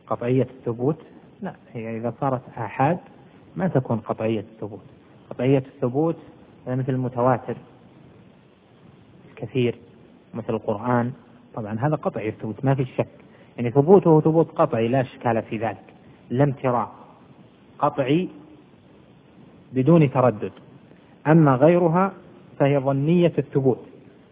قطعية الثبوت؟ لا، هي إذا صارت آحاد ما تكون قطعية الثبوت. قطعية الثبوت مثل المتواتر كثير، مثل القرآن، طبعا هذا قطعي الثبوت ما في شك، يعني ثبوته ثبوت قطعي لا إشكال في ذلك، لا امتراء، قطعي بدون تردد. أما غيرها فهي ظنية الثبوت،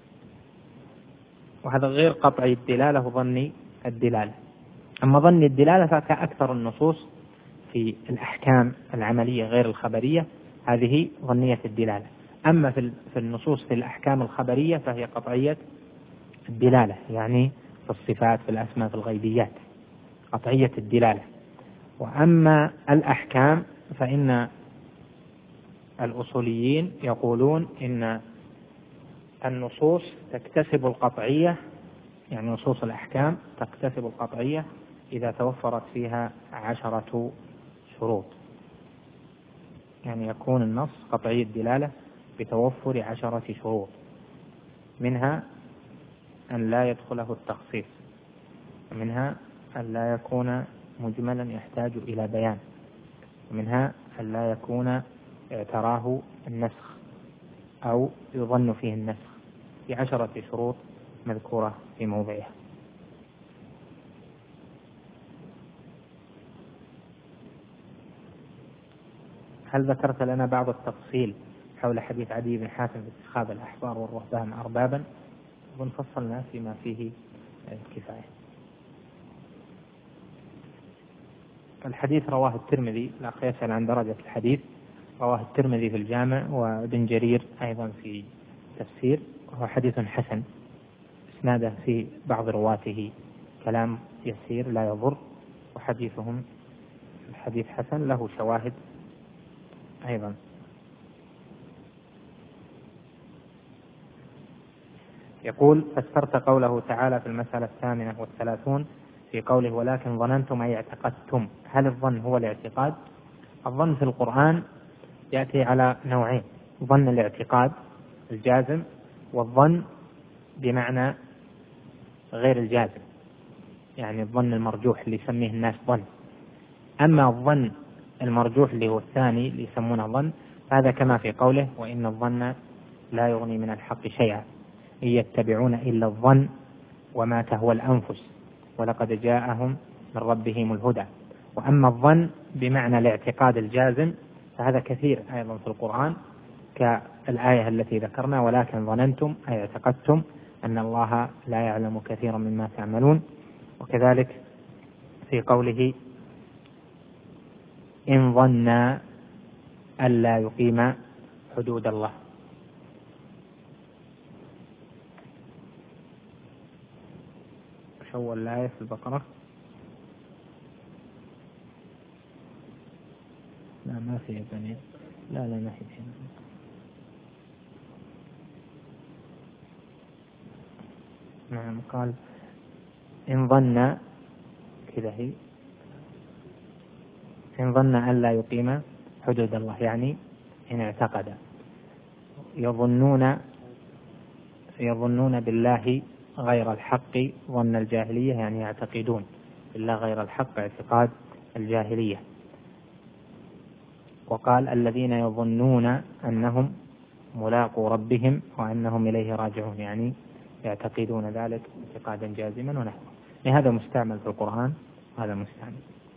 وهذا غير قطعي الدلالة وظني الدلالة. أما ظني الدلالة فكأكثر النصوص في الأحكام العملية غير الخبرية هذه ظنية الدلالة. أما في النصوص في الأحكام الخبرية فهي قطعية الدلالة، يعني في الصفات، في الأسماء، في الغيبيات قطعية الدلالة. وأما الأحكام فإن الأصوليين يقولون إن النصوص تكتسب القطعية، يعني نصوص الأحكام تكتسب القطعية إذا توفرت فيها 10 شروط، يعني يكون النص قطعي الدلالة بتوفر 10 شروط، منها أن لا يدخله التخصيص، ومنها أن لا يكون مجملا يحتاج إلى بيان، ومنها أن لا يكون اعتراه النسخ أو يظن فيه النسخ، ب10 شروط مذكورة في موضعها. هل ذكرت لنا بعض التفصيل حول حديث عدي بن حاتم في اتخاذ الأحبار والرهبان أربابا؟ ونفصلنا فيما فيه كفاية. الحديث رواه الترمذي، لا يسأل عن درجة الحديث، رواه الترمذي في الجامع، وابن جرير أيضا في تفسير، وهو حديث حسن، إسناده في بعض رواته كلام يسير لا يضر، وحديثهم الحديث حسن له شواهد أيضا. يقول: فسرت قوله تعالى في المسألة 38 في قوله ولكن ظننتم أي اعتقدتم، هل الظن هو الاعتقاد؟ الظن في القرآن يأتي على نوعين: ظن الاعتقاد الجازم، والظن بمعنى غير الجازم، يعني الظن المرجوح اللي يسميه الناس ظن. أما الظن المرجوح اللي هو الثاني اللي يسمونه ظن، هذا كما في قوله وإن الظن لا يغني من الحق شيئا إن يتبعون إلا الظن وما تهوى الأنفس ولقد جاءهم من ربهم الهدى. وأما الظن بمعنى الاعتقاد الجازم فهذا كثير أيضا في القرآن، كالآية التي ذكرنا ولكن ظننتم أي اعتقدتم أن الله لا يعلم كثيرا مما تعملون. وكذلك في قوله إن ظنا ألا يقيم حدود الله. شو الآية في البقرة؟ لا ما في بني، لا ما في شيء. نعم قال إن ظن كذا، هي إن ظن ألا يقيم حدود الله، يعني إن اعتقد. يظنون بالله غير الحق ظن الجاهلية، يعني يعتقدون بالله غير الحق اعتقاد الجاهلية. وقال الذين يظنون أنهم ملاقو ربهم وأنهم إليه راجعون، يعني يعتقدون ذلك اعتقادا جازما ونحوه. هذا مستعمل في القرآن، هذا مستعمل.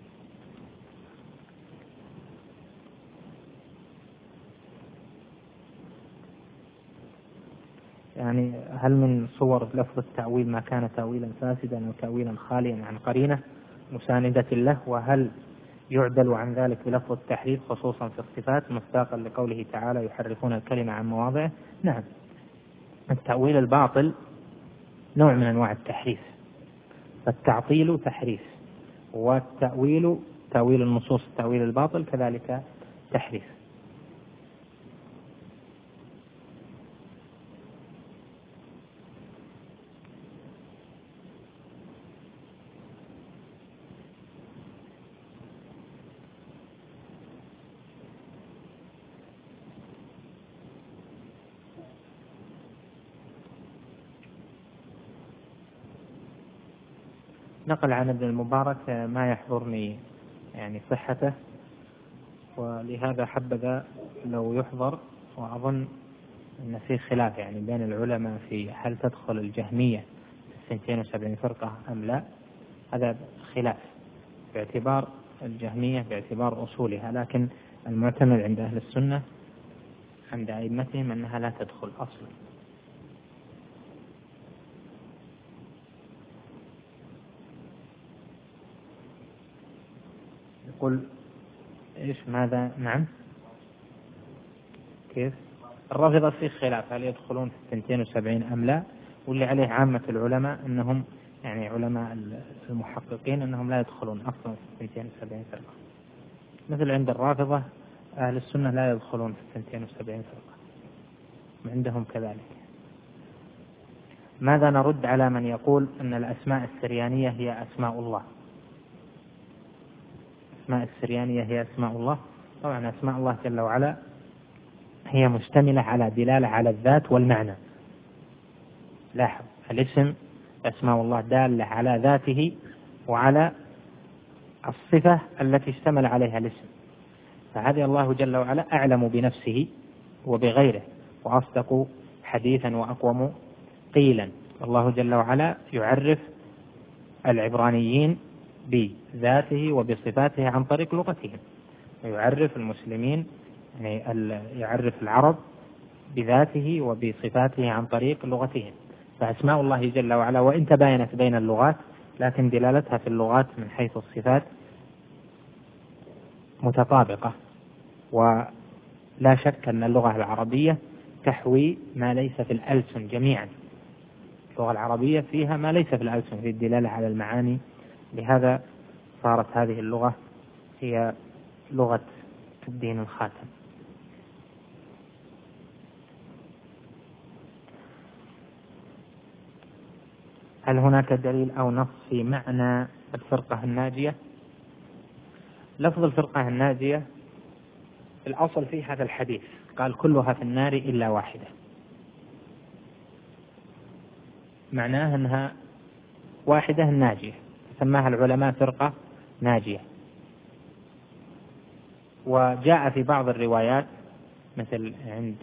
يعني هل من صور لفظ التأويل ما كان تأويلا فاسدا أو تأويلا خاليا عن قرينة مساندة له؟ وهل يعدل عن ذلك بلفظ التحريف خصوصا في الصفات مصداقا لقوله تعالى يحرفون الكلمة عن مواضعه؟ نعم، التأويل الباطل نوع من أنواع التحريف، فالتعطيل تحريف، والتأويل تأويل النصوص التأويل الباطل كذلك تحريف. نقل عن ابن المبارك ما يحضرني يعني صحته، ولهذا حبذا لو يحضر. وأظن أن في خلاف يعني بين العلماء في هل تدخل الجهمية في 72 فرقة أم لا. هذا خلاف باعتبار الجهمية باعتبار أصولها، لكن المعتمد عند أهل السنة عند أئمتهم أنها لا تدخل أصلا. يقول إيش ماذا؟ نعم كيف؟ الرافضة في خلاف هل يدخلون في 72 أم لا، واللي عليه عامة العلماء أنهم يعني علماء المحققين أنهم لا يدخلون أصلا في 72 فرقة. مثل عند الرافضة أهل السنة لا يدخلون في 72 فرقة عندهم كذلك. ماذا نرد على من يقول أن الأسماء السريانية هي أسماء الله؟ أسماء السريانية هي أسماء الله. طبعا أسماء الله جل وعلا هي مشتملة على دلالة على الذات والمعنى. لاحظ الاسم أسماء الله دالة على ذاته وعلى الصفة التي اشتمل عليها الاسم، فهذه الله جل وعلا أعلم بنفسه وبغيره وأصدق حديثا وأقوم قيلا. الله جل وعلا يعرف العبرانيين بذاته وبصفاته عن طريق لغتهم، ويعرف المسلمين يعني يعرف العرب بذاته وبصفاته عن طريق لغتهم. فأسماء الله جل وعلا وإن تباينت بين اللغات لكن دلالتها في اللغات من حيث الصفات متطابقة. ولا شك أن اللغة العربية تحوي ما ليس في الألسن جميعا. اللغة العربية فيها ما ليس في الألسن في الدلالة على المعاني، لهذا صارت هذه اللغة هي لغة الدين الخاتم. هل هناك دليل أو نص في معنى الفرقة الناجية؟ لفظ الفرقة الناجية الأصل في هذا الحديث قال كلها في النار إلا واحدة، معناها أنها واحدة الناجية، سماها العلماء فرقة ناجية. وجاء في بعض الروايات مثل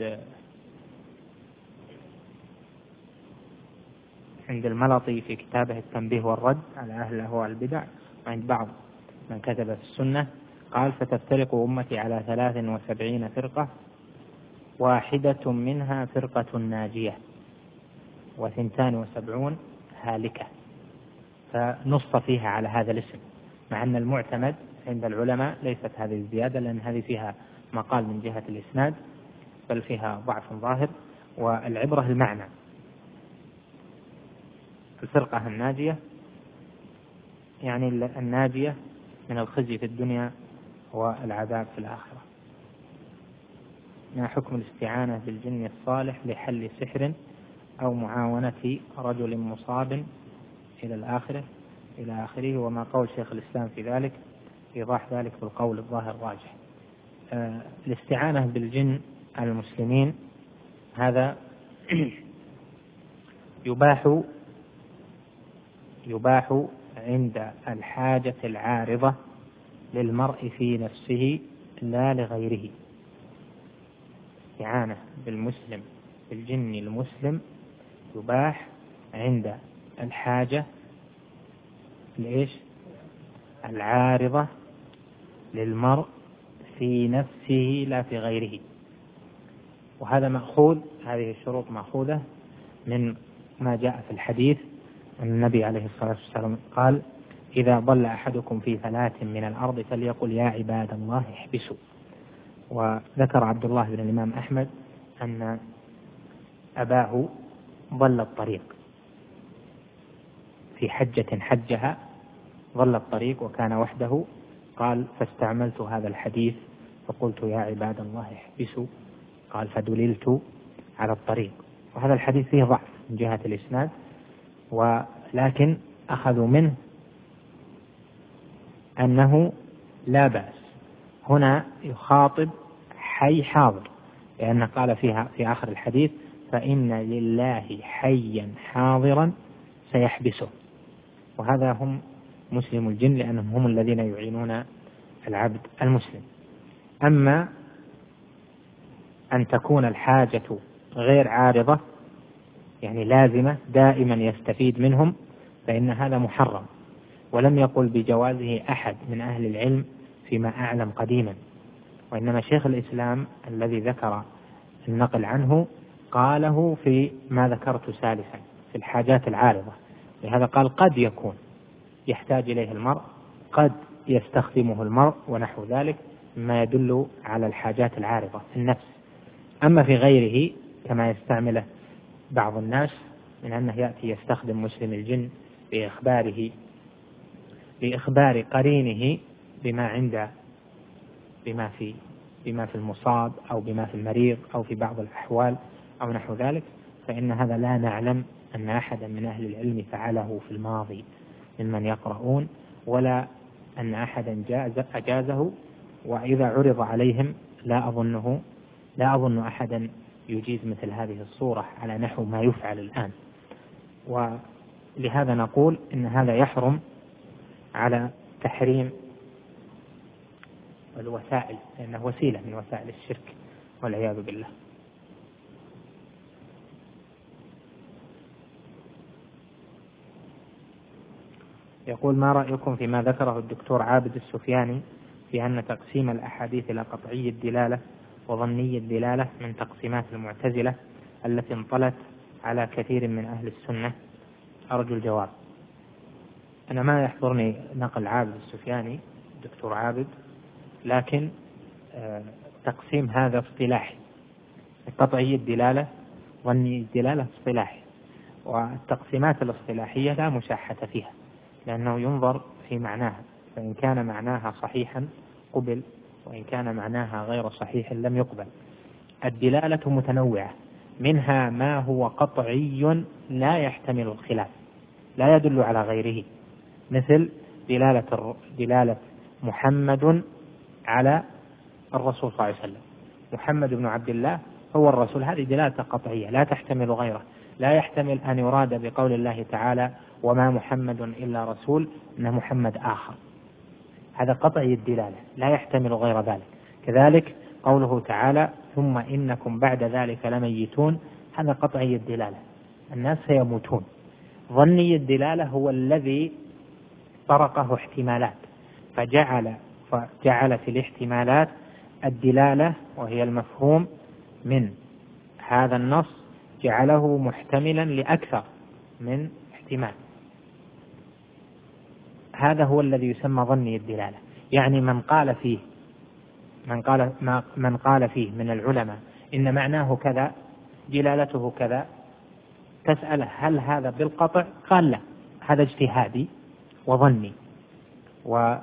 عند الملطي في كتابه التنبيه والرد على أهل الأهواء والبدع، وعند بعض من كتب في السنة قال فتفترق أمتي على 73 فرقة واحدة منها فرقة ناجية و72 هالكة، فنص فيها على هذا الاسم، مع أن المعتمد عند العلماء ليست هذه الزيادة، لأن هذه فيها مقال من جهة الإسناد بل فيها ضعف ظاهر، والعبرة المعنى. الفرقة الناجية يعني الناجية من الخزي في الدنيا والعذاب في الآخرة. ما حكم الاستعانة بالجن الصالح لحل سحر أو معاونة رجل مصاب إلى آخره، وما قول شيخ الإسلام في ذلك؟ إيضاح ذلك بالقول الظاهر الراجح. الاستعانة بالجن على المسلمين هذا يباح عند الحاجة العارضة للمرء في نفسه لا لغيره. استعانة بالمسلم بالجن المسلم يباح عند الحاجة العارضة للمرء في نفسه لا في غيره. وهذا مأخوذ، هذه الشروط مأخوذة من ما جاء في الحديث أن النبي عليه الصلاة والسلام قال إذا ضل أحدكم في فلاة من الأرض فليقل يا عباد الله احبسوا. وذكر عبد الله بن الإمام أحمد أن أباه ضل الطريق في حجة حجها، ضل الطريق وكان وحده، قال فاستعملت هذا الحديث فقلت يا عباد الله احبسوا، قال فدللت على الطريق. وهذا الحديث فيه ضعف من جهة الإسناد، ولكن أخذوا منه أنه لا بأس. هنا يخاطب حي حاضر، لأنه قال فيها في آخر الحديث فإن لله حيا حاضرا سيحبسه. وهذا هم مسلم الجن، لأنهم هم الذين يعينون العبد المسلم. أما أن تكون الحاجة غير عارضة، يعني لازمة دائما يستفيد منهم، فإن هذا محرم، ولم يقل بجوازه أحد من أهل العلم فيما أعلم قديما، وإنما شيخ الإسلام الذي ذكر النقل عنه قاله في ما ذكرت سالفا في الحاجات العارضة. لهذا قال قد يكون يحتاج إليه المرء، قد يستخدمه المرء، ونحو ذلك مما يدل على الحاجات العارضة في النفس. أما في غيره كما يستعمله بعض الناس من أنه يأتي يستخدم مسلم الجن بإخبار قرينه بما في المصاب أو بما في المريض أو في بعض الأحوال أو نحو ذلك، فإن هذا لا نعلم أن أحدا من أهل العلم فعله في الماضي ممن يقرؤون، ولا أن أحدا أجازه، وإذا عرض عليهم لا أظن أحدا يجيز مثل هذه الصورة على نحو ما يفعل الآن. ولهذا نقول إن هذا يحرم على تحريم الوسائل، لأنه وسيلة من وسائل الشرك والعياذ بالله. يقول: ما رأيكم فيما ذكره الدكتور عابد السفياني في أن تقسيم الأحاديث إلى قطعي الدلالة وظني الدلالة من تقسيمات المعتزلة التي انطلت على كثير من أهل السنة؟ أرجو الجواب. أنا ما يحضرني نقل عابد السفياني دكتور عابد، لكن تقسيم هذا اصطلاحي، قطعي الدلالة ظني الدلالة اصطلاحي، والتقسيمات الاصطلاحية لا مشاحة فيها، لأنه ينظر في معناها، فإن كان معناها صحيحا قبل، وإن كان معناها غير صحيح لم يقبل. الدلالة متنوعة، منها ما هو قطعي لا يحتمل الخلاف، لا يدل على غيره، مثل دلالة محمد على الرسول صلى الله عليه وسلم، محمد بن عبد الله هو الرسول، هذه دلالة قطعية لا تحتمل غيره، لا يحتمل أن يراد بقول الله تعالى وما محمد إلا رسول أن محمد آخر، هذا قطعي الدلالة لا يحتمل غير ذلك. كذلك قوله تعالى ثم إنكم بعد ذلك لميتون، هذا قطعي الدلالة، الناس سيموتون. ظني الدلالة هو الذي طرقه احتمالات، فجعل في الاحتمالات الدلالة وهي المفهوم من هذا النص، جعله محتملا لأكثر من احتمال، هذا هو الذي يسمى ظني الدلالة. يعني من قال فيه من العلماء إن معناه كذا دلالته كذا، تسأله هل هذا بالقطع؟ قال لا، هذا اجتهادي وظني، وبهذا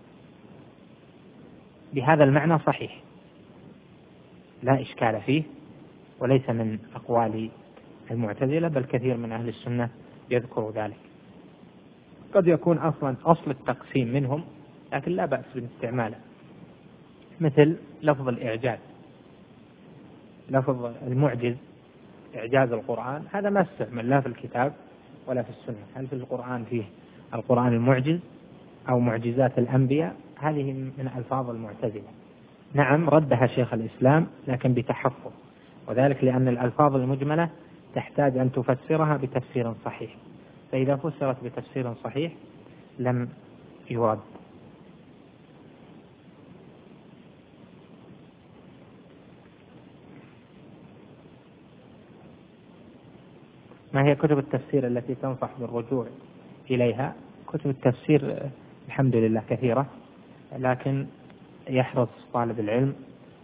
المعنى صحيح لا إشكال فيه، وليس من أقوال المعتزلة، بل كثير من أهل السنة يذكر ذلك. قد يكون أصلا أصل التقسيم منهم، لكن لا بأس باستعماله، مثل لفظ الإعجاز، لفظ المعجز، إعجاز القرآن، هذا ما استعمل لا في الكتاب ولا في السنة. هل في القرآن فيه القرآن المعجز أو معجزات الأنبياء؟ هذه من ألفاظ المعتزلة. نعم ردها شيخ الإسلام لكن بتحفظ، وذلك لأن الألفاظ المجملة تحتاج أن تفسرها بتفسير صحيح، فإذا فسرت بتفسير صحيح لم يرد. ما هي كتب التفسير التي تنصح بالرجوع إليها؟ كتب التفسير الحمد لله كثيرة، لكن يحرص طالب العلم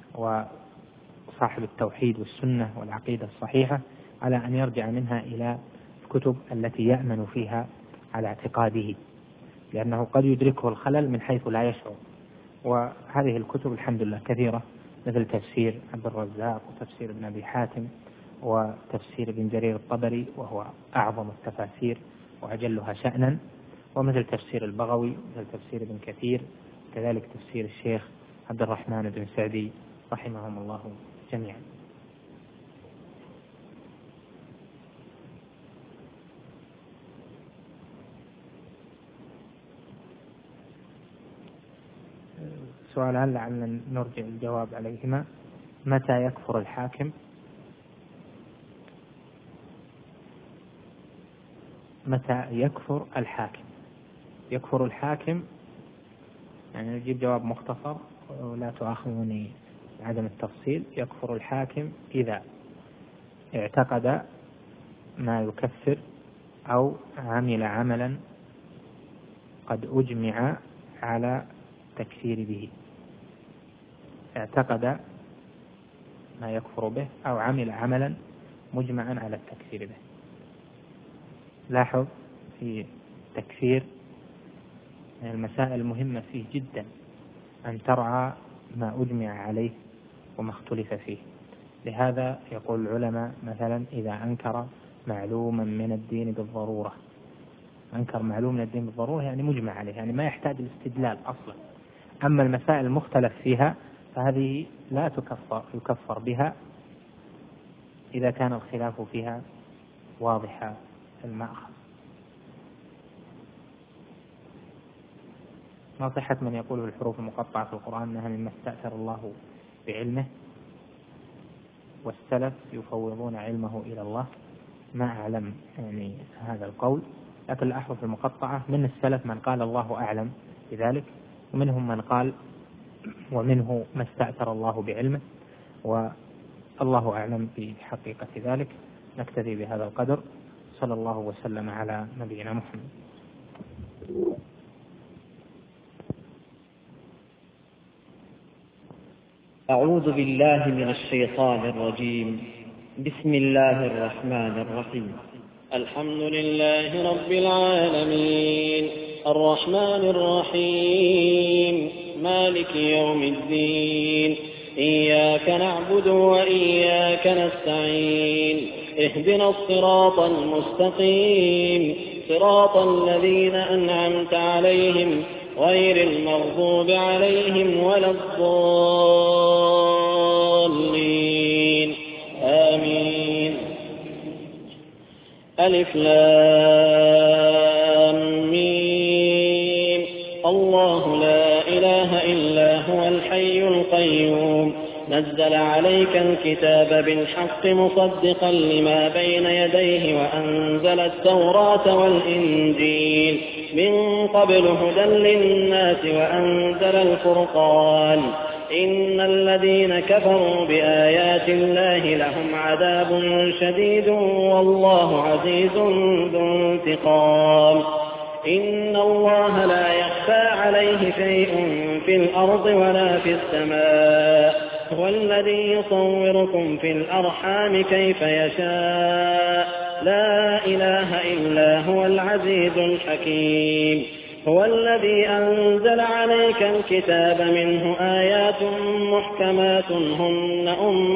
وصاحب التوحيد والسنة والعقيدة الصحيحة على أن يرجع منها إلى الكتب التي يأمن فيها على اعتقاده، لأنه قد يدركه الخلل من حيث لا يشعر. وهذه الكتب الحمد لله كثيرة، مثل تفسير عبد الرزاق، وتفسير ابن أبي حاتم، وتفسير ابن جرير الطبري وهو أعظم التفاسير وأجلها شأنا، ومثل تفسير البغوي، مثل تفسير ابن كثير، كذلك تفسير الشيخ عبد الرحمن بن سعدي رحمهم الله جميعا. سؤالان لعلنا نرجع الجواب عليهما. متى يكفر الحاكم؟ متى يكفر الحاكم؟ يكفر الحاكم يعني نجيب جواب مختصر ولا تؤاخذني بعدم التفصيل. يكفر الحاكم إذا اعتقد ما يكفر أو عمل عملا قد أجمع على التكفير به. اعتقد ما يكفر به أو عمل عملا مجمعا على التكفير به. لاحظ في التكفير من المسائل المهمة فيه جدا أن ترعى ما أجمع عليه وما اختلف فيه. لهذا يقول العلماء مثلا إذا أنكر معلوما من الدين بالضرورة، أنكر معلوم من الدين بالضرورة يعني مجمع عليه، يعني ما يحتاج الاستدلال أصلا. أما المسائل المختلف فيها فهذه لا يكفر بها إذا كان الخلاف فيها واضح المأخذ. ما صحة من يقول بالحروف المقطعة في القرآن أنها مما استأثر الله بعلمه والسلف يفوضون علمه إلى الله؟ ما أعلم يعني هذا القول، لكن الأحرف المقطعة من السلف من قال الله أعلم بذلك، ومنهم من قال ومنه ما استأثر الله بعلمه، والله أعلم بحقيقة ذلك. نكتفي بهذا القدر. صلى الله وسلم على نبينا محمد. أعوذ بالله من الشيطان الرجيم. بسم الله الرحمن الرحيم. الحمد لله رب العالمين، الرحمن الرحيم، مالك يوم الدين، إياك نعبد وإياك نستعين، اهدنا الصراط المستقيم، صراط الذين أنعمت عليهم غير المغضوب عليهم ولا الضالين، آمين. ألف لام ميم. الله لا إله إلا هو الحي القيوم، نزل عليك الكتاب بالحق مصدقا لما بين يديه وأنزل التوراة والإنجيل من قبل هدى للناس وأنزل الفرقان. إن الذين كفروا بآيات الله لهم عذاب شديد والله عزيز ذو انتقام. إن الله لا يخفى عليه شيء في الأرض ولا في السماء، هو الذي يصوركم في الأرحام كيف يشاء، لا إله إلا هو العزيز الحكيم. هو الذي أنزل عليك الكتاب منه آيات محكمات هن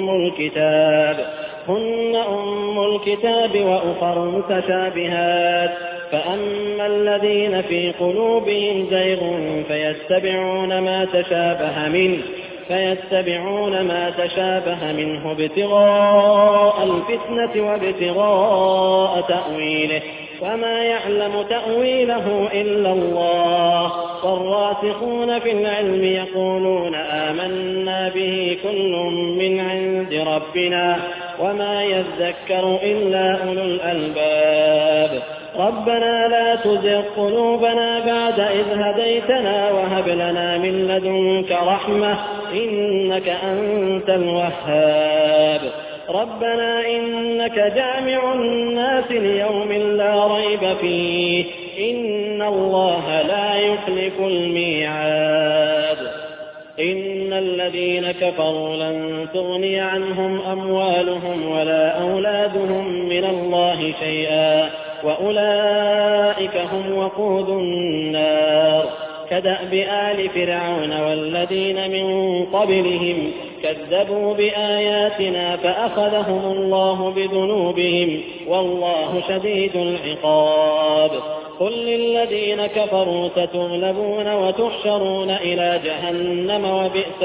أم الكتاب وأخر متشابهات، فأما الذين في قلوبهم زيغ فيتبعون ما تشابه منه ابتغاء الفتنة وابتغاء تأويله، وما يعلم تأويله إلا الله. والراسخون في العلم يقولون آمنا به كل من عند ربنا وما يذكر إلا أولو الألباب. ربنا لا تزغ قلوبنا بعد إذ هديتنا وهب لنا من لدنك رحمة إنك أنت الوهاب. ربنا إنك جامع الناس ليوم لا ريب فيه، إن الله لا يخلف الميعاد. إن الذين كفروا لن تغني عنهم أموالهم ولا أولادهم من الله شيئا وأولئك هم وقود النار. كدأب آل فرعون والذين من قبلهم كذبوا بآياتنا فأخذهم الله بذنوبهم والله شديد العقاب. قل للذين كفروا ستغلبون وتحشرون إلى جهنم وبئس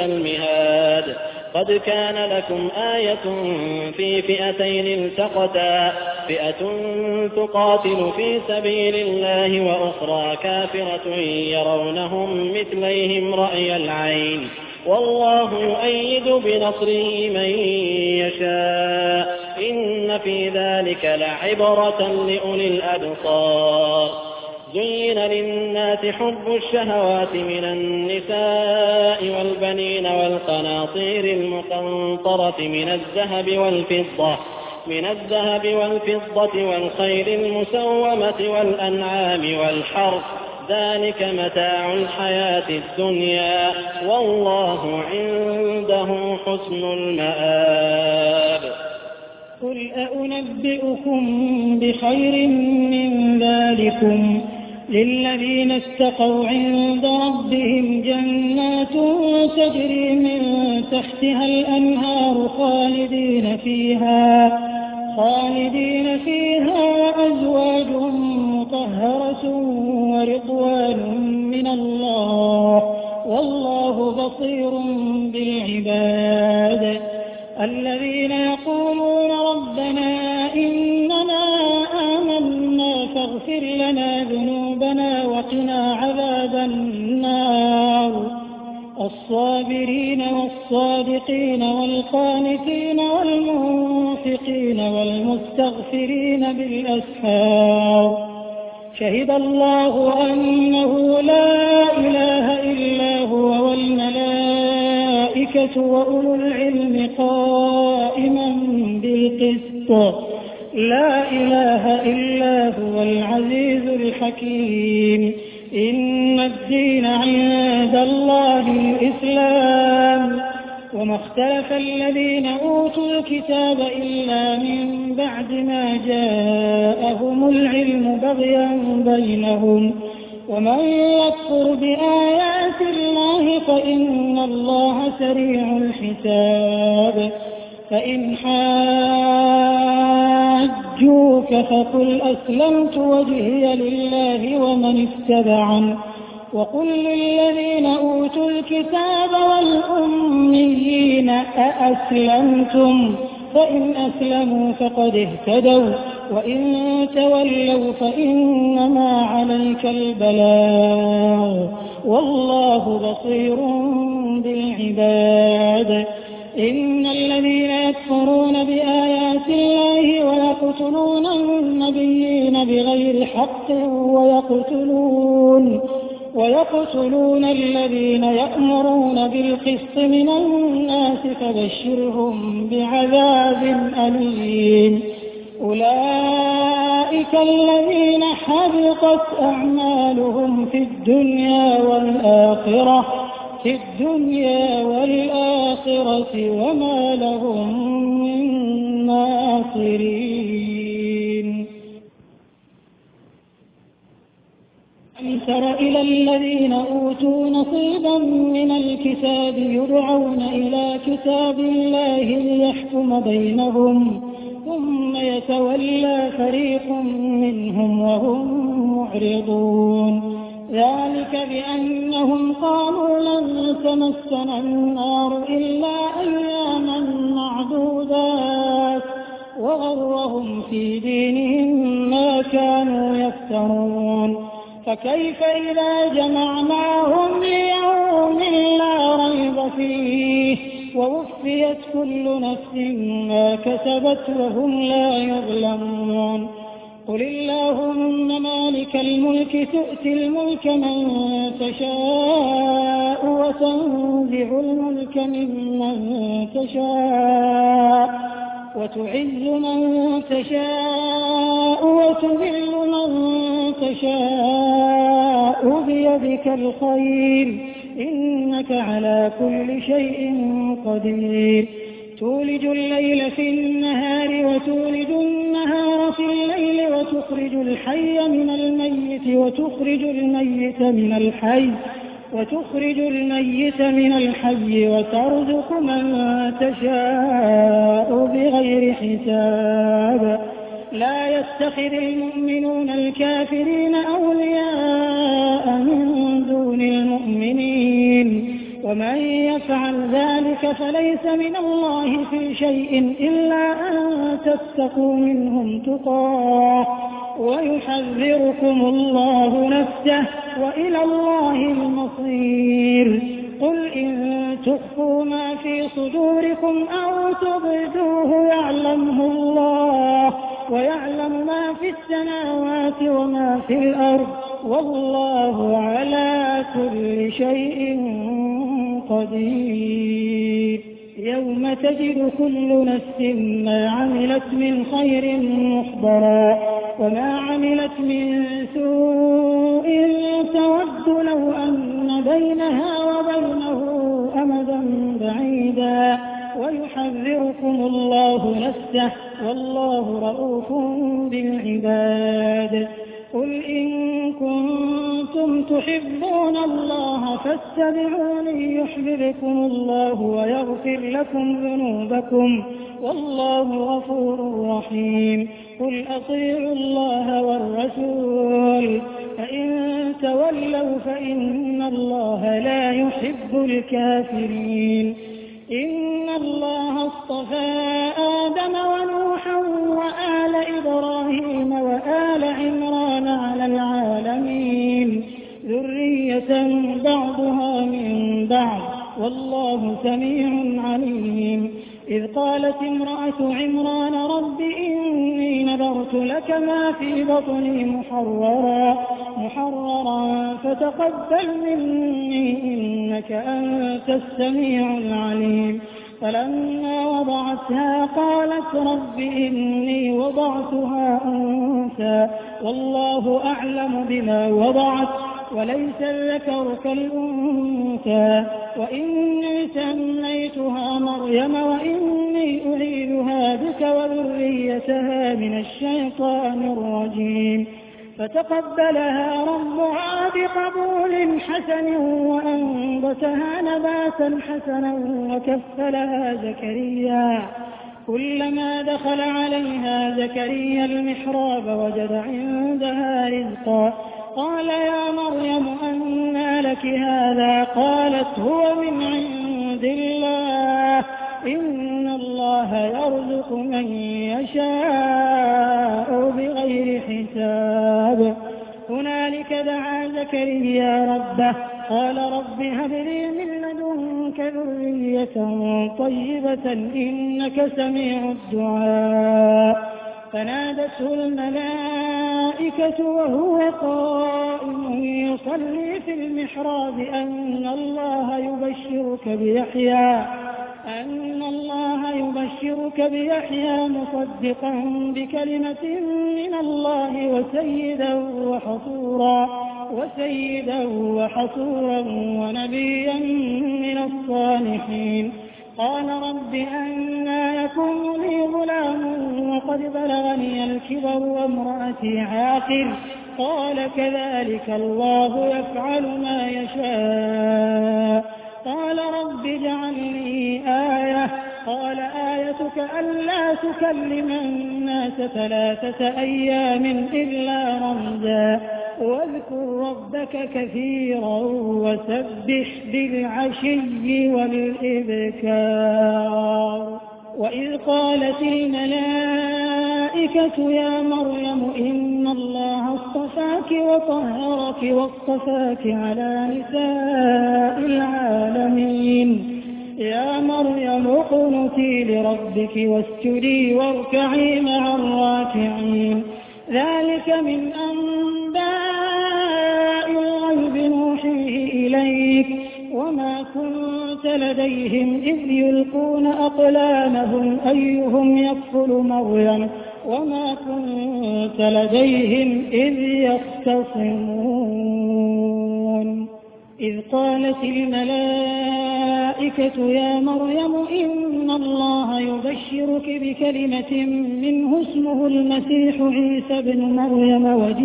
المهاد. قد كان لكم آية في فئتين التقتا فئة تقاتل في سبيل الله وأخرى كافرة يرونهم مثليهم رأي العين والله يؤيد بنصره من يشاء إن في ذلك لعبرة لأولي الأبصار. زين للناس حب الشهوات من النساء والبنين والقناطير المقنطرة من الذهب والفضة والخيل المسومة والأنعام والحرث ذلك متاع الحياة الدنيا والله عنده حسن المآب. قل أنبئكم بخير من ذلكم للذين اتقوا عند ربهم جنات تجري من تحتها الأنهار خالدين فيها وأزواج مطهرة ورضوان من الله والله بصير بالعباد. الذين يقولون ربنا إننا آمنا فاغفر لنا ذنوبنا وقنا عذاب النار. الصابرين والصادقين والقانتين والمنفقين والمستغفرين بالأسحار. شهد الله أنه لا إله إلا هو والملائكة وأولو العلم قائما بالقسط لا إله إلا هو العزيز الحكيم. إن الدين عند الله الإسلام وما اختلف الذين أوتوا الكتاب إلا من بعد ما جاءهم العلم بغيا بينهم ومن يكفر بآيات الله فإن الله سريع الحساب. فإن حاجوك فقل أسلمت وجهي لله ومن اتبعني وقل للذين أوتوا الكتاب والأميين أأسلمتم فإن أسلموا فقد اهتدوا وإن تولوا فإنما عليك البلاغ والله بصير بالعباد. إن الذين يكفرون بآيات الله ويقتلون النبيين بغير حق ويقتلون الذين يأمرون بالقسط من الناس فبشرهم بعذاب أليم. أولئك الذين حبطت أعمالهم في الدنيا والآخرة وما لهم من ناصرين. ألم تر إلى الذين أوتوا نصيبا من الكتاب يدعون إلى كتاب الله ليحكم بينهم ثم يتولى فريق منهم وهم معرضون. ذلك بأنهم قالوا لن تمسنا النار إلا أياما معدودات وغرهم في دينهم ما كانوا يفترون. فكيف إذا جمعناهم ليوم لا ريب فيه ووفيت كل نفس ما كسبت وهم لا يظلمون. قل اللهم مالك الملك تؤتي الملك من تشاء وتنزع الملك ممن تشاء وتعز من تشاء وتذل من تشاء بيدك الخير إنك على كل شيء قدير. تولج الليل في النهار وتولج النهار في الليل وتخرج الحي من الميت وتخرج الميت من الحي وترزق من تشاء بغير حساب. لا يتخذ المؤمنون الكافرين أولياء من دون المؤمنين ومن يفعل ذلك ذلك فليس من الله في شيء إلا أن تتقوا منهم تقاه ويحذركم الله نفسه وإلى الله المصير. قل إن تخفوا ما في صدوركم أو تبدوه يعلمه الله ويعلم ما في السماوات وما في الأرض والله على كل شيء قدير. يوم تجد كل نفس ما عملت من خير محضرا وما عملت من سوء تود لو أن بينها وبينه أمدا بعيدا ويحذركم الله نفسه والله رؤوف بالعباد. قل إن كنتم تحبون الله فاتبعوني يحببكم الله ويغفر لكم ذنوبكم والله غفور رحيم. قل أطيعوا الله والرسول فإن تولوا فإن الله لا يحب الكافرين. إن الله اصطفى آدم ونوحا وآل إبراهيم وآل عمران على العالمين ذرية بعضها من بعض والله سميع عليم. إذ قالت امرأة عمران رب إني نذرت لك ما في بطني محررا فتقبل مني إنك أنت السميع العليم. فلما وضعتها قالت رب إني وضعتها أنثى والله أعلم بما وضعت وليس الذكر كالأنثى وإني سميتها مريم وإني أعيذها بك وذريتها من الشيطان الرجيم. فتقبلها ربها بقبول حسن وأنبتها نباتا حسنا وكفلها زكريا. كلما دخل عليها زكريا المحراب وجد عندها رزقا قال يا مريم أنى لك هذا؟ قالت هو من عند الله إن الله يرزق من يشاء بغير حساب. هنالك دعا زكريا ربه قال رب هب لي من لدنك ذرية طيبة إنك سميع الدعاء. فنادته الملائكة وهو قائم يصلي في المحراب أن الله يبشرك بيحيى مصدقا بكلمة من الله وسيدا وحصورا ونبيا من الصالحين. قال رب أنى يكون لي غلام وقد بلغني الكبر وامرأتي عاقر؟ قال كذلك الله يفعل ما يشاء. قال رب اجعل لي آية. قال آيتك ألا تكلم الناس 3 أيام إلا رمزا واذكر ربك كثيرا وسبح بالعشي والإبكار. وإذ قالت الملائكة يا مريم إن الله اصطفاك وطهرك واصطفاك على نساء العالمين. يا مريم اقنتي لربك واسجدي واركعي مع الراكعين. ذلك من أنباء الغيب نوحيه إليك وما كنت لديهم إذ يلقون أقلامهم أيهم يكفل مريم وما كنت لديهم إذ يختصمون. إذ قالت الملائكة يا مريم إن الله يبشرك بكلمة منه اسمه المسيح عيسى بن مريم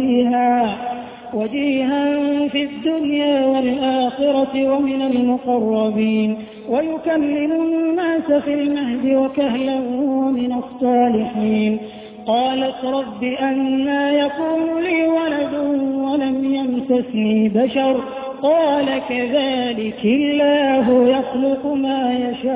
وجيها في الدنيا والآخرة ومن المقربين ويكلم الناس في المهد وكهلا ومن الصالحين. قالت رب أنى يكون لي ولد ولم يمسسني بشر قال كذلك الله يخلق ما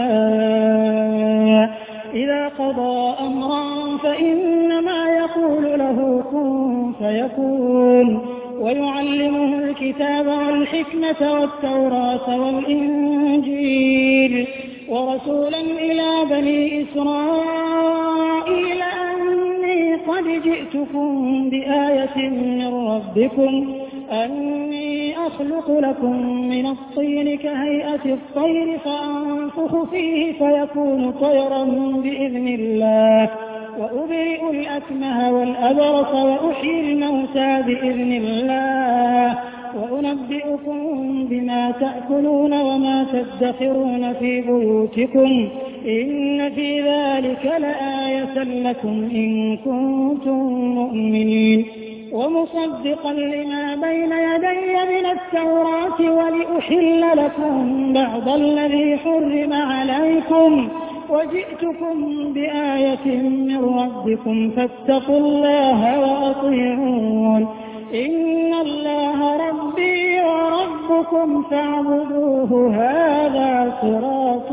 يشاء إذا قضى أمرا فإنما يقول له كن فيكون ويعلمه الكتاب والحكمة والتوراة والإنجيل ورسولا إلى بني إسرائيل أني قد جئتكم بآية من ربكم أني أخلق لكم من الطين كهيئة الطير فأنفخ فيه فيكون طيرا بإذن الله وأبرئ الأكمه والأبرص وأحيي الموتى بإذن الله وأنبئكم بما تأكلون وما تدخرون في بيوتكم إن في ذلك لآية لكم إن كنتم مؤمنين ومصدقا لما بين يدي من التوراة ولأحل لكم بعض الذي حرم عليكم وجئتكم بآية من ربكم فاتقوا الله وأطيعون إن الله ربي وربكم فاعبدوه هذا صراط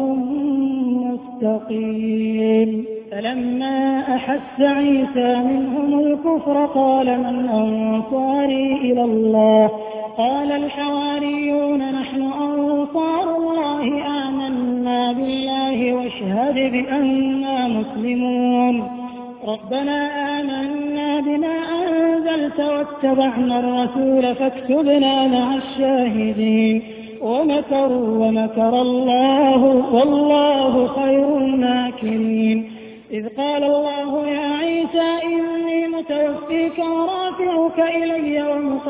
مستقيم فلما أحس عيسى منهم الكفر قال من أنصاري إلى الله قال الحواريون نحن أنصار الله آمنا بالله واشهد بأننا مسلمون ربنا آمنا بما أنزلت واتبعنا الرسول فاكتبنا مع الشاهدين ومكروا ومكر الله والله خير الماكرين إذ قال الله يا عيسى إني متوفيك ورافعك إلي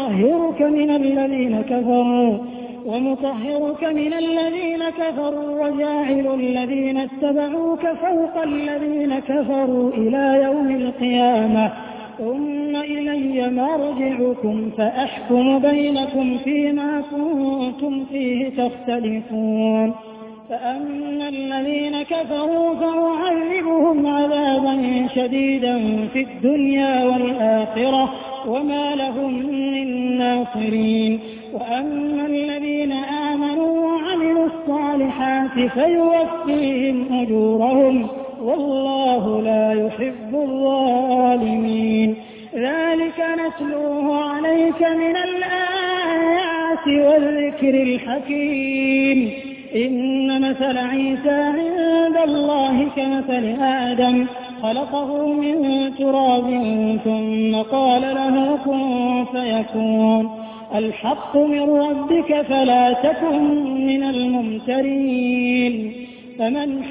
ومطهرك من الذين كفروا وجاعل الذين اتبعوك فوق الذين كفروا إلى يوم القيامة ثم إلي مرجعكم فأحكم بينكم فيما كنتم فيه تختلفون فأما الذين كفروا فأعذبهم عذابا شديدا في الدنيا والآخرة وما لهم من ناصرين وأما الذين آمنوا وعملوا الصالحات فيوفيهم أجورهم والله لا يحب الظالمين ذلك نتلوه عليك من الآيات والذكر الحكيم إن مثل عيسى عند الله كمثل آدم خلقه من تراب ثم قال له كن فيكون الحق من ربك فلا تكن من الممترين فمن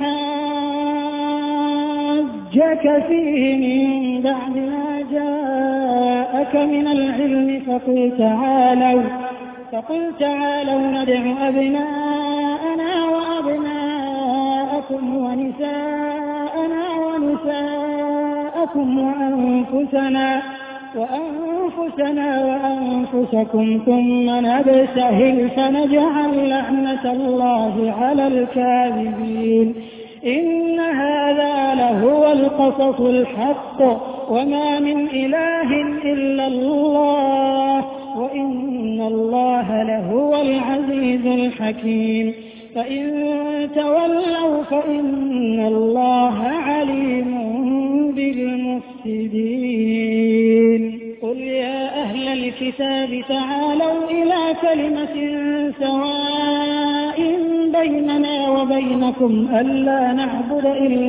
حاجك فيه من بعد ما جاءك من العلم فقل تعالوا ندع أبناءنا وأبناءكم ونساءنا ونساءكم وأنفسنا وأنفسكم ثم نبتهل فنجعل لعنة الله على الكاذبين إن هذا لهو القصص الحق وما من إله إلا الله وإن الله لهو العزيز الحكيم فإن تولوا فإن الله عليم بالمفسدين قل يا أهل الكتاب تعالوا إلى كلمة سواء بيننا وبينكم ألا نعبد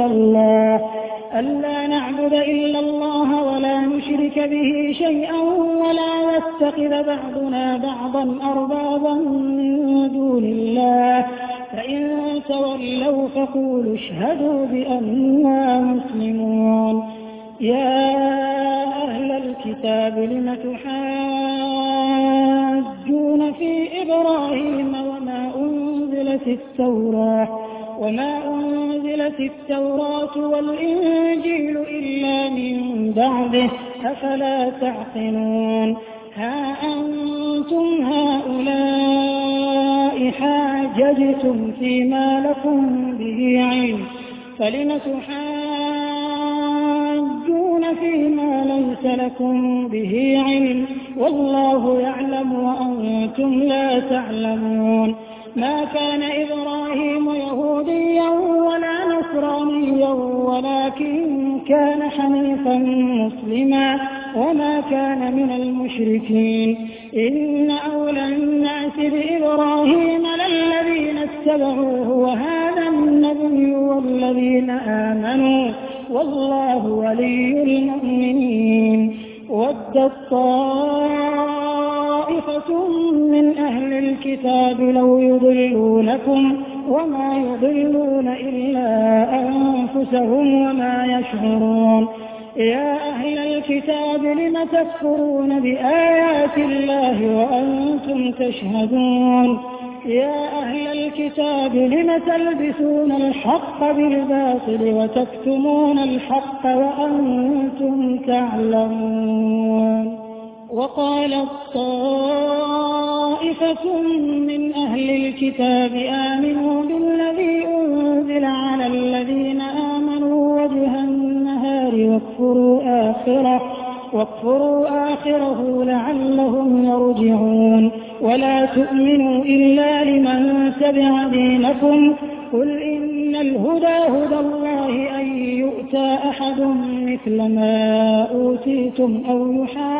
إلا الله ولا نشرك به شيئا ولا يتخذ بعضنا بعضا أربابا من دون الله فإن تولوا فقولوا اشهدوا بأننا مسلمون يا أهل الكتاب لم تحاجون في إبراهيم وما أنزلت التوراة والإنجيل إلا من بعده أفلا تعقلون ها أنتم هؤلاء حاججتم فيما لكم به علم فلم تحاجون فيما ليس لكم به علم والله يعلم وأنتم وأنتم لا تعلمون. ما كان إبراهيم يهوديا ولا نصرانيا ولكن كان حنيفا مسلما وما كان من المشركين. إن أولى الناس بإبراهيم للذين اتبعوه وهذا النبي والذين آمنوا والله ولي المؤمنين. ودت طائفة من أهل الكتاب لو يضلونكم وما يضلون إلا أنفسهم وما يشعرون. يا أهل الكتاب لم تكفرون بآيات الله وأنتم تشهدون. يا أهل الكتاب لم تلبسون الحق بالباطل وتكتمون الحق وأنتم تعلمون. وقالت طائفة من أهل الكتاب آمنوا بالذي أنزل على الذين آمنوا وجه النهار واكفروا آخره لعلهم يرجعون. ولا تؤمنوا إلا لمن تبع دينكم قل إن الهدى هدى الله أن يؤتى أحد مثل ما أوتيتم أو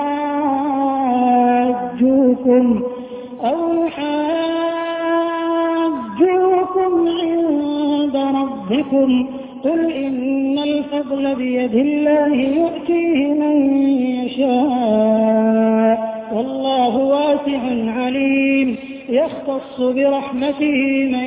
يحاجوكم عند ربكم قل إن الفضل بيد الله يؤتيه من يشاء والله واسع عليم. يختص برحمته من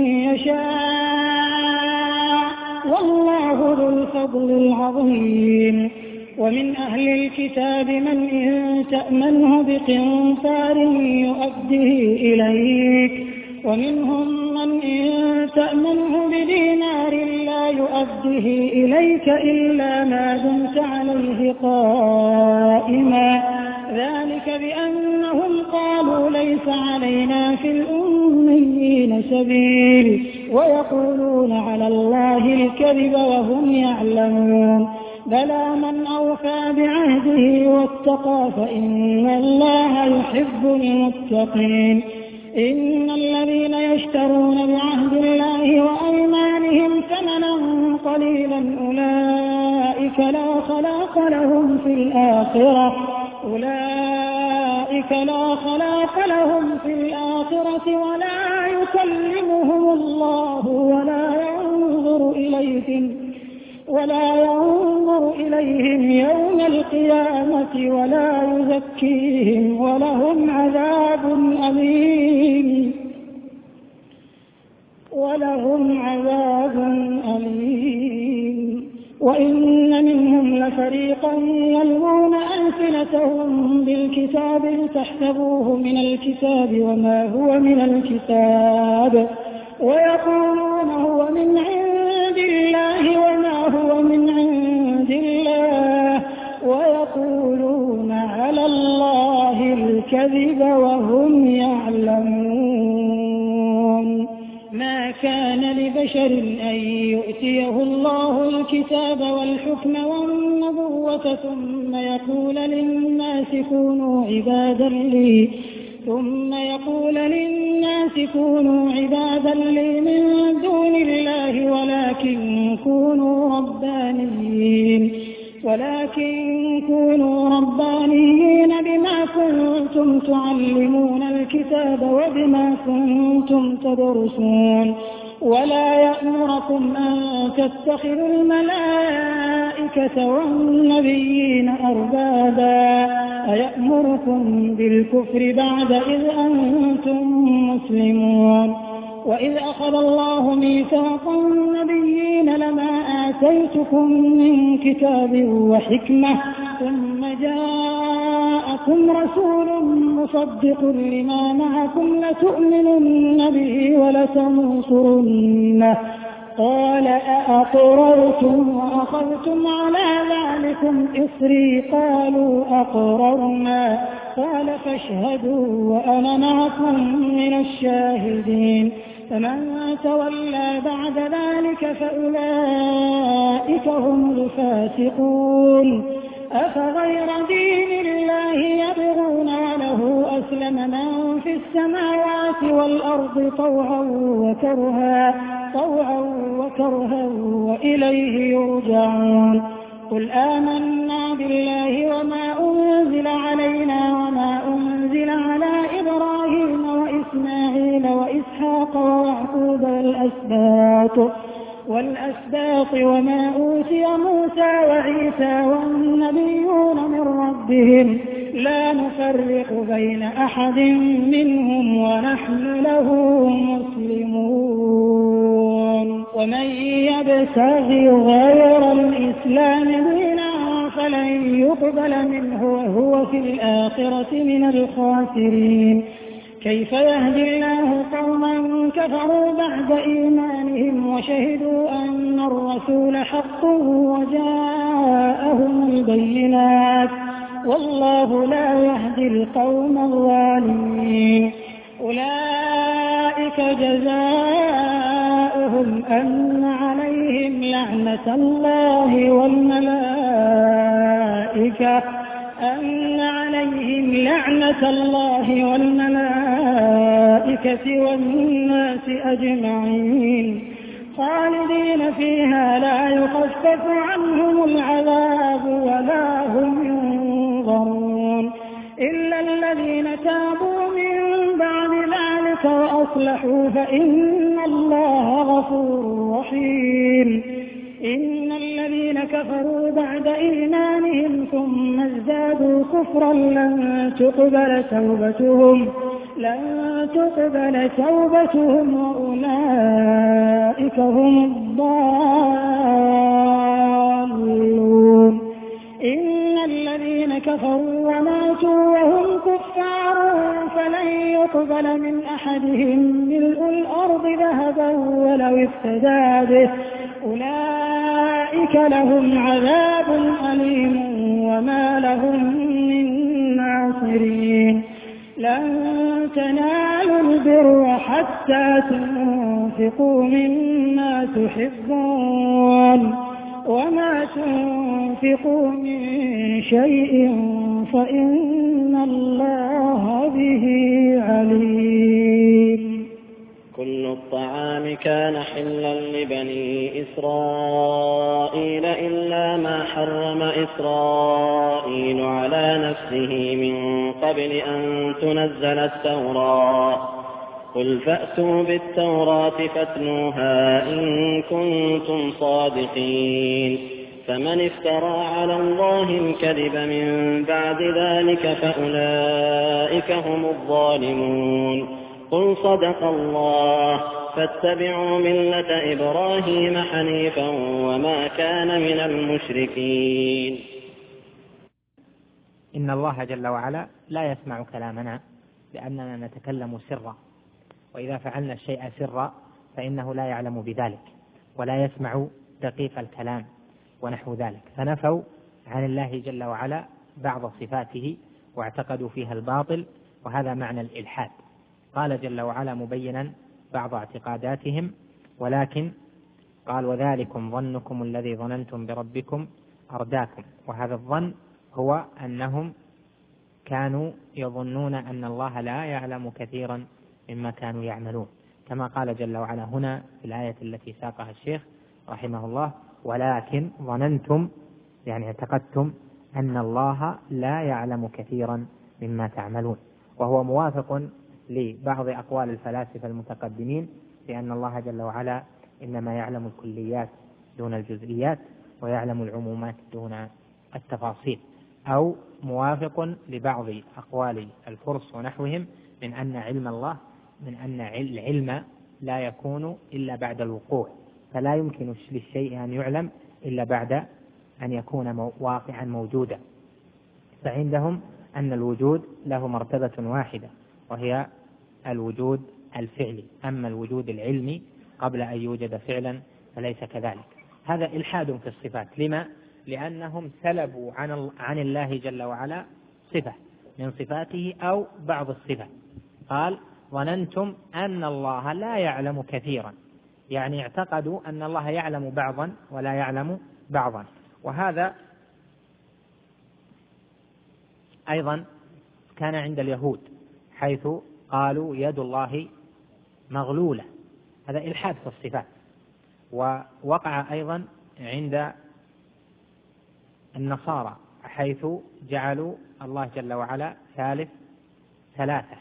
يشاء والله ذو الفضل العظيم. ومن أهل الكتاب من إن تأمنه بقنطار يؤديه إليك ومنهم من إن تأمنه بدينار لا يؤديه إليك إلا ما دمت عليه قائما. ذلك بأنهم قالوا ليس علينا في الأميين سبيل ويقولون على الله الكذب وهم يعلمون. بلى من أوفى بعهده واتقى فإن الله يحب المتقين. إن الذين يشترون بعهد الله وأيمانهم ثمنا قليلا أولئك لا خلاق لهم في الآخرة ولا يكلمهم الله ولا ينظر إليهم يوم القيامة ولا يزكيهم ولهم عذاب أليم. وإن منهم لفريقا يلوون ألسنتهم بالكتاب لتحسبوه من الكتاب وما هو من الكتاب ويقولون هو من عند الله وما هو من عند الله ويقولون على الله الكذب وهم يعلمون. ما كان لبشر أن يؤتيه الله الكتاب والحكم والنبوة ثم يقول للناس كونوا عبادا لي من دون الله ولكن كونوا ربانيين بما كنتم تعلمون الكتاب وبما كنتم تدرسون. ولا يأمركم أن تتخذوا الملائكة والنبيين أربابا أيأمركم بالكفر بعد إذ أنتم مسلمون. وإذ أخذ الله ميثاق النبيين لما آتيتكم من كتاب وحكمة ثم جاءكم رسول مصدق لما معكم لتؤمنن به ولتنصرنه قال أأقررتم وأخذتم على ذلكم إصري قالوا أقررنا قال فاشهدوا وأنا معكم من الشاهدين. فمن تولى بعد ذلك فأولئك هم الفاسقون. أفغير دين الله يبغون وله له أسلم من في السماوات والأرض طوعا وكرها وإليه يرجعون قل آمنا بالله وما أنزل علينا وما أنزل على إبراهيم وإسماعيل وإسحاق ويعقوب والأسباط وما أوتي موسى وعيسى والنبيون من ربهم لا نفرق بين أحد منهم ونحن له مسلمون ومن يبتغي غير الإسلام دينا فلن يقبل منه وهو في الآخرة من الخاسرين كيف يهدي الله قوما كفروا بعد إيمانهم وشهدوا أن الرسول حق وجاءهم البينات والله لا يهدي القوم الظالمين أولئك جزاؤهم أن عليهم لعنة الله والملائكة والناس أجمعين خالدين فيها لا يخفف عنهم العذاب ولا هم ينظرون إلا الذين تابوا من بعد ذلك وأصلحوا فإن الله غفور رحيم إن الذين كفروا بعد إيمانهم ثم ازدادوا كفرا لن تقبل توبتهم وأولئك هم الضالون إن الذين كفروا وماتوا وهم كفار فلن يقبل من أحدهم ملء الأرض ذهبا ولو افتدى به أولئك لهم عذاب أليم وما لهم من ناصرين لن تنالوا البر حتى تنفقوا مما تحبون وما تنفقوا من شيء فإن الله به عليم كل الطعام كان حلا لبني إسرائيل إلا ما حرم إسرائيل على نفسه من قبل أن تنزل التوراة قل فأتوا بالتوراة فاتلوها إن كنتم صادقين فمن افترى على الله الكذب من بعد ذلك فأولئك هم الظالمون قل صدق الله فاتبعوا ملة إبراهيم حنيفا وما كان من المشركين. إن الله جل وعلا لا يسمع كلامنا لأننا نتكلم سرا، وإذا فعلنا الشيء سرا فإنه لا يعلم بذلك ولا يسمع دقيق الكلام ونحو ذلك، فنفوا عن الله جل وعلا بعض صفاته واعتقدوا فيها الباطل، وهذا معنى الإلحاد. قال جل وعلا مبينا بعض اعتقاداتهم، ولكن قال وذلكم ظنكم الذي ظننتم بربكم أرداكم، وهذا الظن هو أنهم كانوا يظنون أن الله لا يعلم كثيرا مما كانوا يعملون، كما قال جل وعلا هنا في الآية التي ساقها الشيخ رحمه الله ولكن ظننتم، يعني اعتقدتم أن الله لا يعلم كثيرا مما تعملون، وهو موافق لبعض أقوال الفلاسفة المتقدمين بأن الله جل وعلا إنما يعلم الكليات دون الجزئيات ويعلم العمومات دون التفاصيل، أو موافق لبعض أقوال الفرس ونحوهم من أن علم الله من أن العلم لا يكون إلا بعد الوقوع، فلا يمكن للشيء أن يعلم إلا بعد أن يكون واقعا موجودا، فعندهم أن الوجود له مرتبة واحدة وهي الوجود الفعلي، أما الوجود العلمي قبل أن يوجد فعلا فليس كذلك. هذا إلحاد في الصفات. لما؟ لأنهم سلبوا عن الله جل وعلا صفة من صفاته أو بعض الصفة. قال ظننتم أن الله لا يعلم كثيرا، يعني اعتقدوا أن الله يعلم بعضا ولا يعلم بعضا، وهذا أيضا كان عند اليهود حيث قالوا يد الله مغلولة، هذا إلحاد في الصفات. ووقع أيضا عند النصارى حيث جعلوا الله جل وعلا ثالث ثلاثة،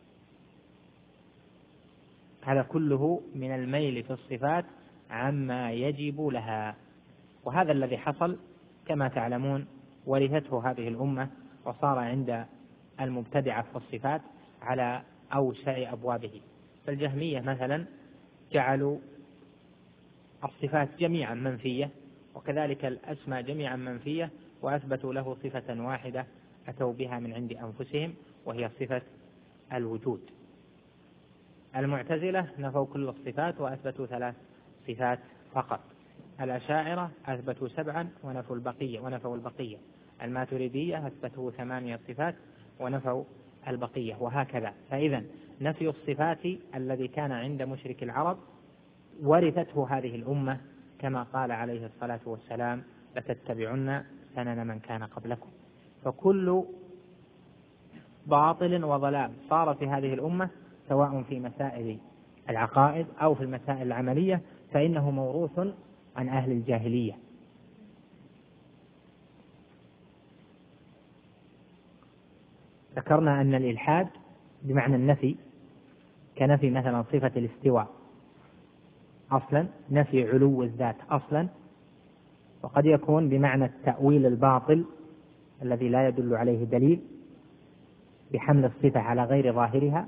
هذا كله من الميل في الصفات عما يجب لها. وهذا الذي حصل كما تعلمون، ورثته هذه الأمة، وصار عند المبتدعة في الصفات على أوسع أبوابه. فالجهمية مثلا جعلوا الصفات جميعا منفية، وكذلك الأسماء جميعا منفية، وأثبتوا له صفة واحدة أتوا بها من عند أنفسهم وهي صفة الوجود. المعتزلة نفوا كل الصفات وأثبتوا 3 صفات فقط. الأشاعرة أثبتوا 7 ونفوا البقية. الماتريدية أثبتوا 8 صفات ونفوا البقية، وهكذا. فإذا نفي الصفات الذي كان عند مشرك العرب ورثته هذه الأمة، كما قال عليه الصلاة والسلام: لتتبعن سنن من كان قبلكم. فكل باطل وضلال صار في هذه الأمة، سواء في مسائل العقائد أو في المسائل العملية، فإنه موروث عن أهل الجاهلية. ذكرنا أن الإلحاد بمعنى النفي، كنفي مثلا صفة الاستواء أصلا، نفي علو الذات أصلا، وقد يكون بمعنى التأويل الباطل الذي لا يدل عليه دليل، بحمل الصفة على غير ظاهرها،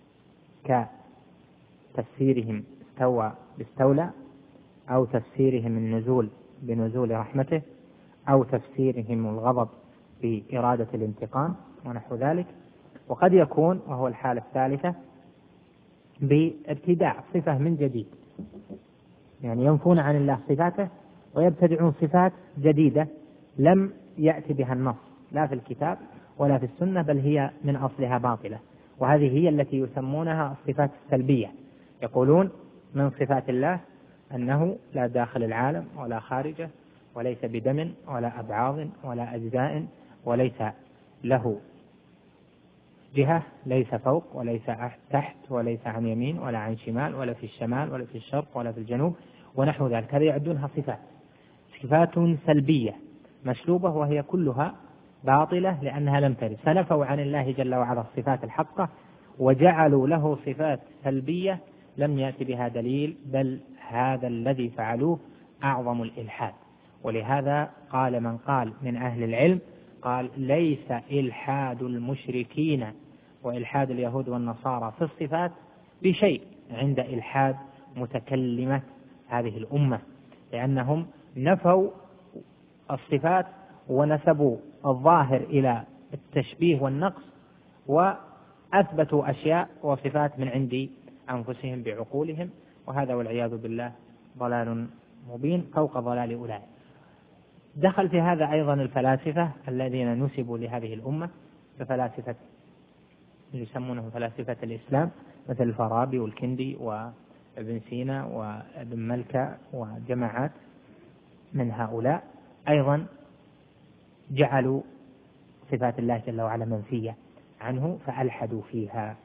كتفسيرهم استوى باستولى، أو تفسيرهم النزول بنزول رحمته، أو تفسيرهم الغضب بإرادة الانتقام ونحو ذلك. وقد يكون، وهو الحالة الثالثة، بابتداع صفة من جديد، يعني ينفون عن الله صفاته ويبتدعون صفات جديدة لم يأتي بها النص لا في الكتاب ولا في السنة، بل هي من أصلها باطلة. وهذه هي التي يسمونها الصفات السلبية. يقولون من صفات الله أنه لا داخل العالم ولا خارجه، وليس بدم ولا أبعاض ولا أجزاء، وليس له جهة، ليس فوق وليس تحت، وليس عن يمين ولا عن شمال، ولا في الشمال ولا في الشرق ولا في الجنوب ونحو ذلك. هذه يعدونها صفات سلبية مسلوبة، وهي كلها باطلة لأنها لم ترد. فنفوا عن الله جل وعلا الصفات الحقة وجعلوا له صفات سلبية لم يأتي بها دليل، بل هذا الذي فعلوه أعظم الإلحاد. ولهذا قال من قال من أهل العلم، قال: ليس إلحاد المشركين وإلحاد اليهود والنصارى في الصفات بشيء عند إلحاد متكلمة هذه الأمة، لأنهم نفوا الصفات ونسبوا الظاهر إلى التشبيه والنقص، وأثبتوا أشياء وصفات من عند أنفسهم بعقولهم، وهذا والعياذ بالله ضلال مبين فوق ضلال أولئك. دخل في هذا أيضا الفلاسفة الذين نسبوا لهذه الأمة، ففلاسفة يسمونهم فلاسفة الإسلام، مثل الفارابي والكندي وابن سينا وابن ملكة وجماعات من هؤلاء، أيضا جعلوا صفات الله جل وعلا منفية عنه فألحدوا فيها.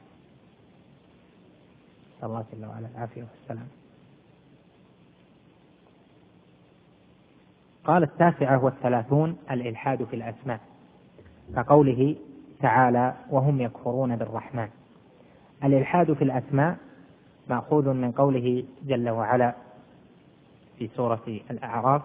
نسأل الله جل وعلا العافية والسلام. قال 39 الإلحاد في الأسماء، كقوله تعالى: وهم يكفرون بالرحمن. الإلحاد في الأسماء مأخوذ من قوله جل وعلا في سورة الأعراف: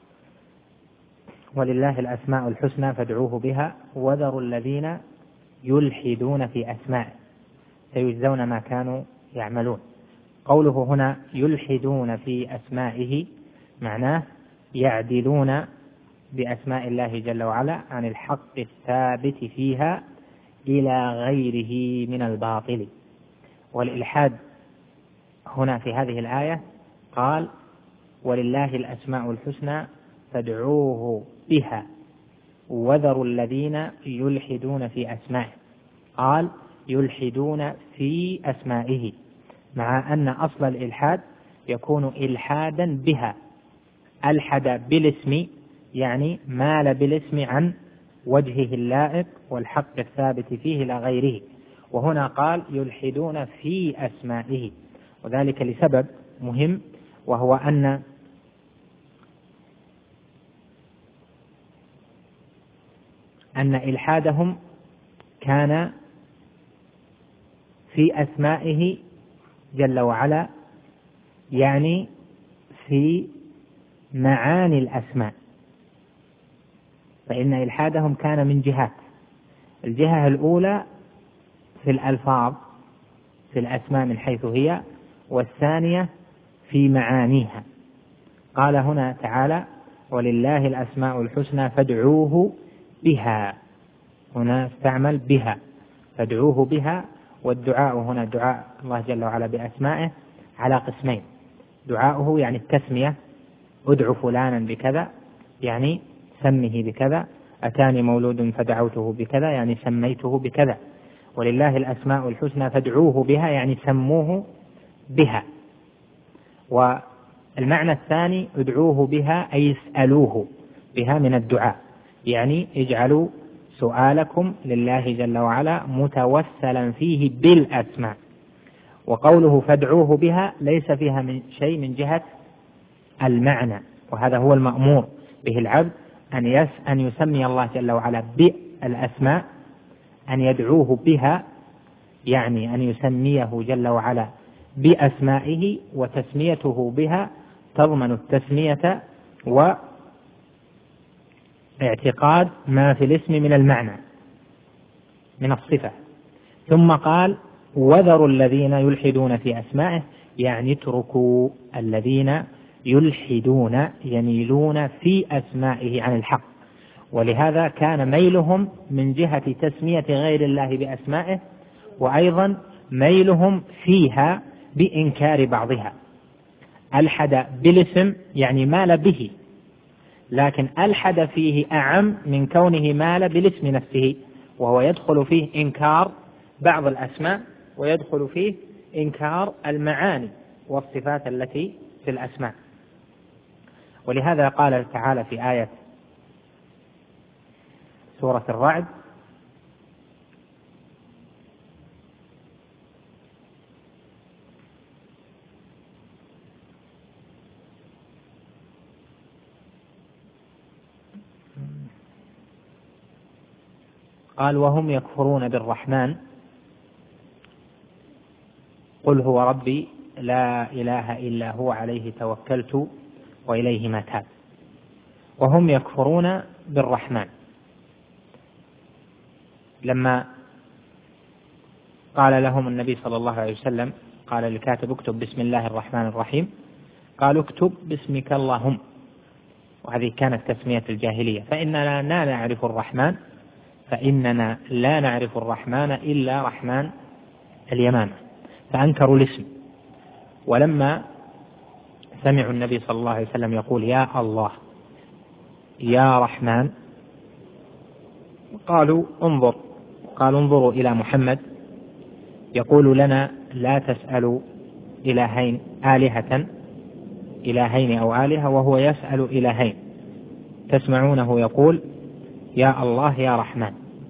ولله الأسماء الحسنى فادعوه بها وذروا الذين يلحدون في أسمائه سيجزون ما كانوا يعملون. قوله هنا يلحدون في أسمائه معناه يعدلون بأسماء الله جل وعلا عن الحق الثابت فيها إلى غيره من الباطل. والإلحاد هنا في هذه الآية قال: ولله الأسماء الحسنى فادعوه بها وذروا الذين يلحدون في أسمائه. قال: يلحدون في أسمائه، مع أن أصل الإلحاد يكون إلحادا بها. ألحد بالاسم يعني مال بالاسم عن وجهه اللائق والحق الثابت فيه لا غيره. وهنا قال يلحدون في أسمائه، وذلك لسبب مهم، وهو أن إلحادهم كان في أسمائه جل وعلا، يعني في معاني الأسماء، فإن إلحادهم كان من جهات: الجهة الأولى في الألفاظ في الأسماء من حيث هي، والثانية في معانيها. قال هنا تعالى ولله الأسماء الحسنى فادعوه بها، هنا استعمل بها، فادعوه بها. والدعاء هنا دعاء الله جل وعلا بأسمائه على قسمين: دعاؤه يعني التسمية، ادعو فلانا بكذا يعني سمه بكذا، أتاني مولود فدعوته بكذا يعني سميته بكذا. ولله الأسماء الحسنى فادعوه بها يعني سموه بها. والمعنى الثاني ادعوه بها أي اسألوه بها من الدعاء، يعني اجعلوا سؤالكم لله جل وعلا متوسلا فيه بالأسماء. وقوله فادعوه بها ليس فيها من شيء من جهة المعنى، وهذا هو المأمور به العبد، أن يسمي الله جل وعلا بالأسماء، أن يدعوه بها يعني أن يسميه جل وعلا بأسمائه، وتسميته بها تضمن التسمية واعتقاد ما في الاسم من المعنى من الصفة. ثم قال وذروا الذين يلحدون في أسمائه، يعني اتركوا الذين يلحدون يميلون في أسمائه عن الحق. ولهذا كان ميلهم من جهة تسمية غير الله بأسمائه، وأيضا ميلهم فيها بإنكار بعضها. ألحد بالاسم يعني مال به، لكن ألحد فيه أعم من كونه مال بالاسم نفسه، وهو يدخل فيه إنكار بعض الأسماء، ويدخل فيه إنكار المعاني والصفات التي في الأسماء. ولهذا قال تعالى في آية سورة الرعد قال وهم يكفرون بالرحمن قل هو ربي لا إله إلا هو عليه توكلت وإليه متاب. وهم يكفرون بالرحمن، لما قال لهم النبي صلى الله عليه وسلم، قال للكاتب اكتب بسم الله الرحمن الرحيم، قالوا اكتب باسمك اللهم، وهذه كانت تسمية الجاهلية. فإننا لا نعرف الرحمن إلا رحمن اليمامة، فأنكروا الاسم. ولما سمعوا النبي صلى الله عليه وسلم يقول يا الله يا رحمن، قالوا انظروا إلى محمد يقول لنا لا تسألوا إلهين أو آلهة، وهو يسأل إلهين، تسمعونه يقول يا الله يا رحمن.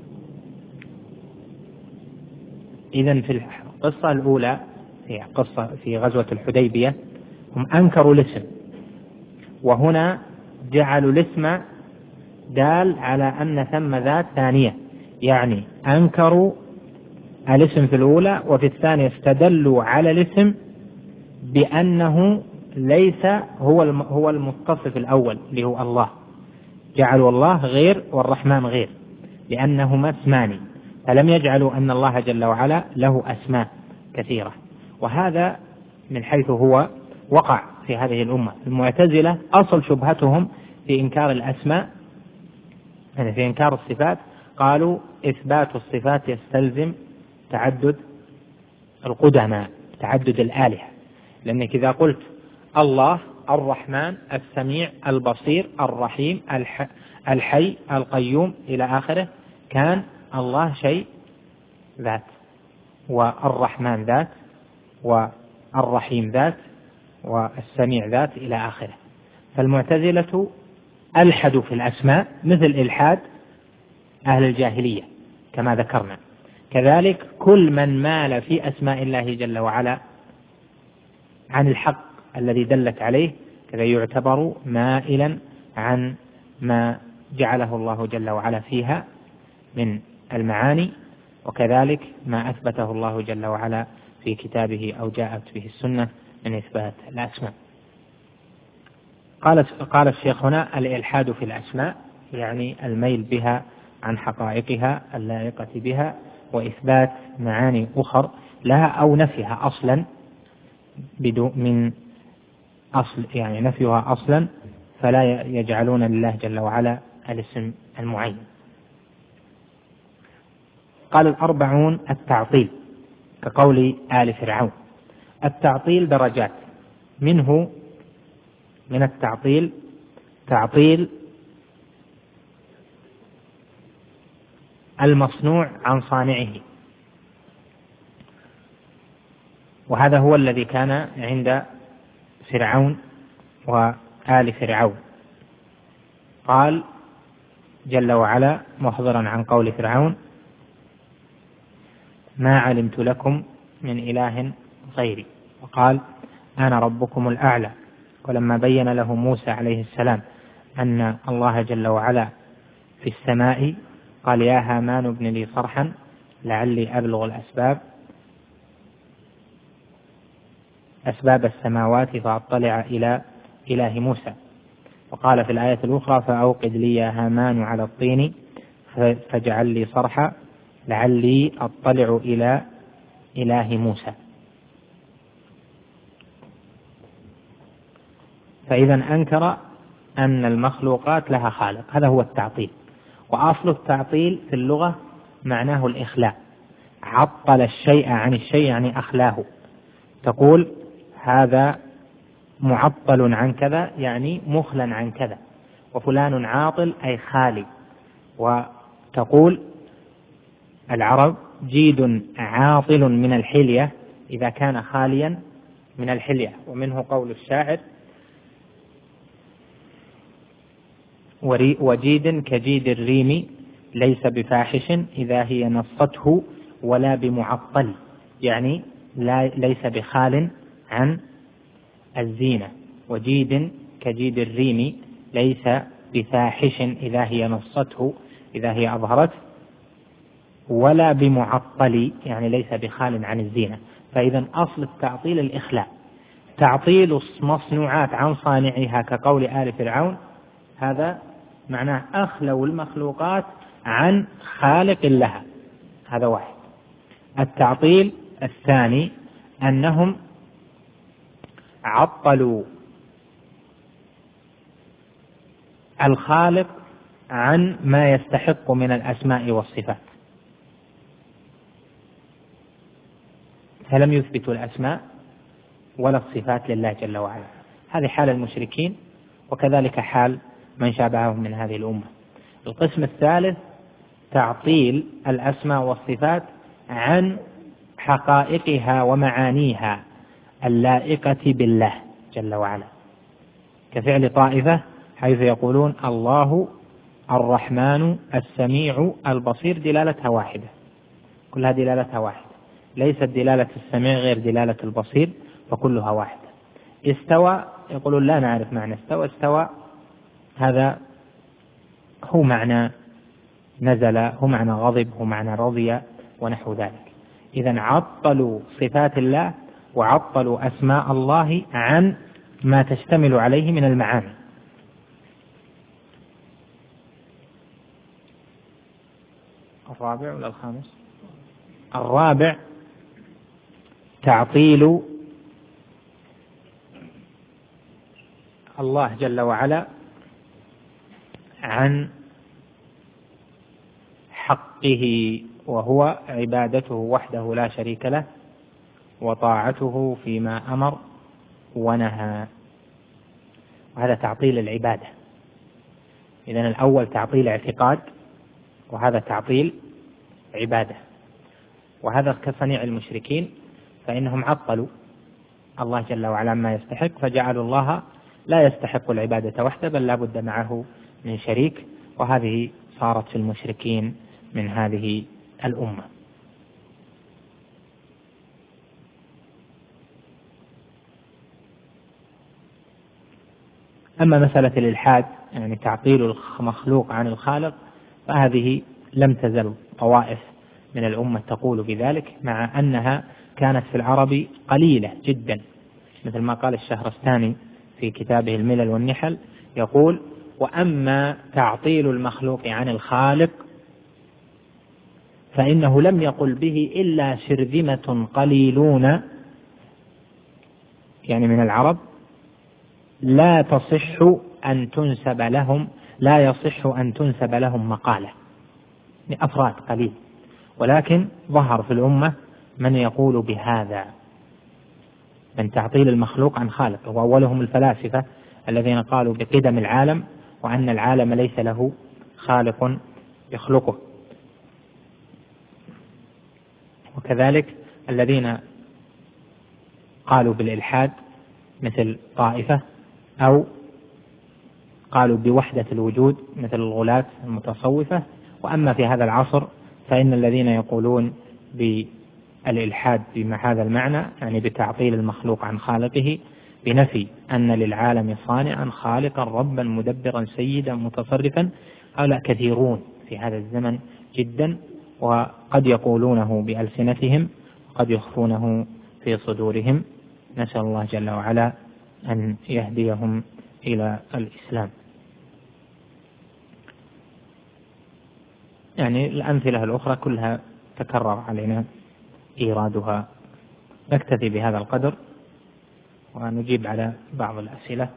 إذن في القصة الأولى هي قصة في غزوة الحديبية هم أنكروا الاسم، وهنا جعلوا الاسم دال على أن ثم ذات ثانية، يعني أنكروا الاسم في الأولى، وفي الثانية استدلوا على الاسم بأنه ليس هو المتصف الأول اللي هو الله، جعلوا الله غير والرحمن غير لأنهما اسمان، فلم يجعلوا أن الله جل وعلا له أسماء كثيرة. وهذا من حيث هو وقع في هذه الأمة. المعتزلة أصل شبهتهم في إنكار الأسماء، يعني في إنكار الصفات، قالوا إثبات الصفات يستلزم تعدد القدماء، تعدد الآلهة، لأنك إذا قلت الله الرحمن السميع البصير الرحيم الحي القيوم إلى آخره، كان الله شيء ذات، والرحمن ذات، والرحيم ذات، والسميع ذات إلى آخره. فالمعتزلة ألحدوا في الأسماء مثل إلحاد أهل الجاهلية كما ذكرنا. كذلك كل من مال في أسماء الله جل وعلا عن الحق الذي دلت عليه كذا يعتبر مائلا عن ما جعله الله جل وعلا فيها من المعاني، وكذلك ما أثبته الله جل وعلا في كتابه أو جاءت به السنة من إثبات الأسماء. قال الشيخ هنا: الإلحاد في الأسماء يعني الميل بها عن حقائقها اللائقة بها، وإثبات معاني أخر لها أو نفيها أصلا من أصل، يعني نفيها أصلا، فلا يجعلون لله جل وعلا الاسم المعين. قال 40 التعطيل كقول آل فرعون. التعطيل درجات، منه من التعطيل تعطيل المصنوع عن صانعه، وهذا هو الذي كان عند فرعون وآل فرعون. قال جل وعلا محضرا عن قول فرعون: ما علمت لكم من إله غيري، وقال: أنا ربكم الأعلى. ولما بين له موسى عليه السلام أن الله جل وعلا في السماء قال: يا هامان ابن لي صرحا لعلي أبلغ أسباب السماوات فأطلع إلى إله موسى. وقال في الآية الأخرى: فأوقد لي يا هامان على الطين فاجعل لي صرحا لعلي أطلع إلى إله موسى. فإذا أنكر أن المخلوقات لها خالق، هذا هو التعطيل. وأصل التعطيل في اللغة معناه الإخلاء، عطل الشيء عن الشيء يعني أخلاه. تقول هذا معطل عن كذا يعني مخلا عن كذا، وفلان عاطل أي خالي. وتقول العرب: جيد عاطل من الحلية إذا كان خاليا من الحلية. ومنه قول الشاعر: وجيد كجيد الريم ليس بفاحش إذا هي نصته ولا بمعطل، يعني ليس بخال عن الزينة. وجيد كجيد الريم ليس بفاحش إذا هي نصته، إذا هي أظهرت، ولا بمعطل يعني ليس بخال عن الزينة. فإذا أصل التعطيل الإخلاء. تعطيل المصنوعات عن صانعها كقول آل فرعون، هذا معناه أخلوا المخلوقات عن خالق لها، هذا واحد. التعطيل الثاني أنهم عطلوا الخالق عن ما يستحق من الأسماء والصفات، فلم يثبتوا الأسماء ولا الصفات لله جل وعلا. هذه حال المشركين، وكذلك حال من شابههم من هذه الأمة. القسم الثالث تعطيل الأسماء والصفات عن حقائقها ومعانيها اللائقة بالله جل وعلا، كفعل طائفة حيث يقولون الله الرحمن السميع البصير، دلالتها واحدة، كلها دلالتها واحدة، ليست دلالة السميع غير دلالة البصير، فكلها واحدة. استوى يقولون لا نعرف معنى استوى، استوى هذا هو معنى نزل، هو معنى غضب، هو معنى رضي ونحو ذلك. إذن عطلوا صفات الله وعطلوا أسماء الله عن ما تشتمل عليه من المعاني. الرابع ولا الخامس؟ الرابع تعطيل الله جل وعلا عن حقه، وهو عبادته وحده لا شريك له، وطاعته فيما أمر ونهى، وهذا تعطيل العبادة. إذن الأول تعطيل اعتقاد، وهذا تعطيل عبادة، وهذا كصنيع المشركين، فإنهم عطلوا الله جل وعلا ما يستحق، فجعلوا الله لا يستحق العبادة وحده، بل لا بد معه من شريك، وهذه صارت في المشركين من هذه الأمة. أما مسألة الإلحاد يعني تعطيل المخلوق عن الخالق فهذه لم تزل طوائف من الأمة تقول بذلك، مع أنها كانت في العرب قليلة جدا، مثل ما قال الشهرستاني في كتابه الملل والنحل، يقول: وأما تعطيل المخلوق عن الخالق فإنه لم يقل به إلا شرذمة قليلون يعني من العرب لا يصح أن تنسب لهم مقالة، أفراد قليل، ولكن ظهر في الأمة من يقول بهذا من تعطيل المخلوق عن خالق، وأولهم الفلاسفة الذين قالوا بقدم العالم وأن العالم ليس له خالق يخلقه، وكذلك الذين قالوا بالإلحاد مثل طائفة، أو قالوا بوحدة الوجود مثل الغلاة المتصوفة. وأما في هذا العصر فإن الذين يقولون بالإلحاد بهذا المعنى يعني بتعطيل المخلوق عن خالقه، بنفي أن للعالم صانعا خالقا ربا مدبرا سيدا متصرفا، هؤلاء كثيرون في هذا الزمن جدا، وقد يقولونه بألسنتهم وقد يخفونه في صدورهم. نسأل الله جل وعلا أن يهديهم إلى الإسلام. يعني الأمثلة الأخرى كلها تكرر علينا إيرادها. نكتفي بهذا القدر ونجيب على بعض الأسئلة.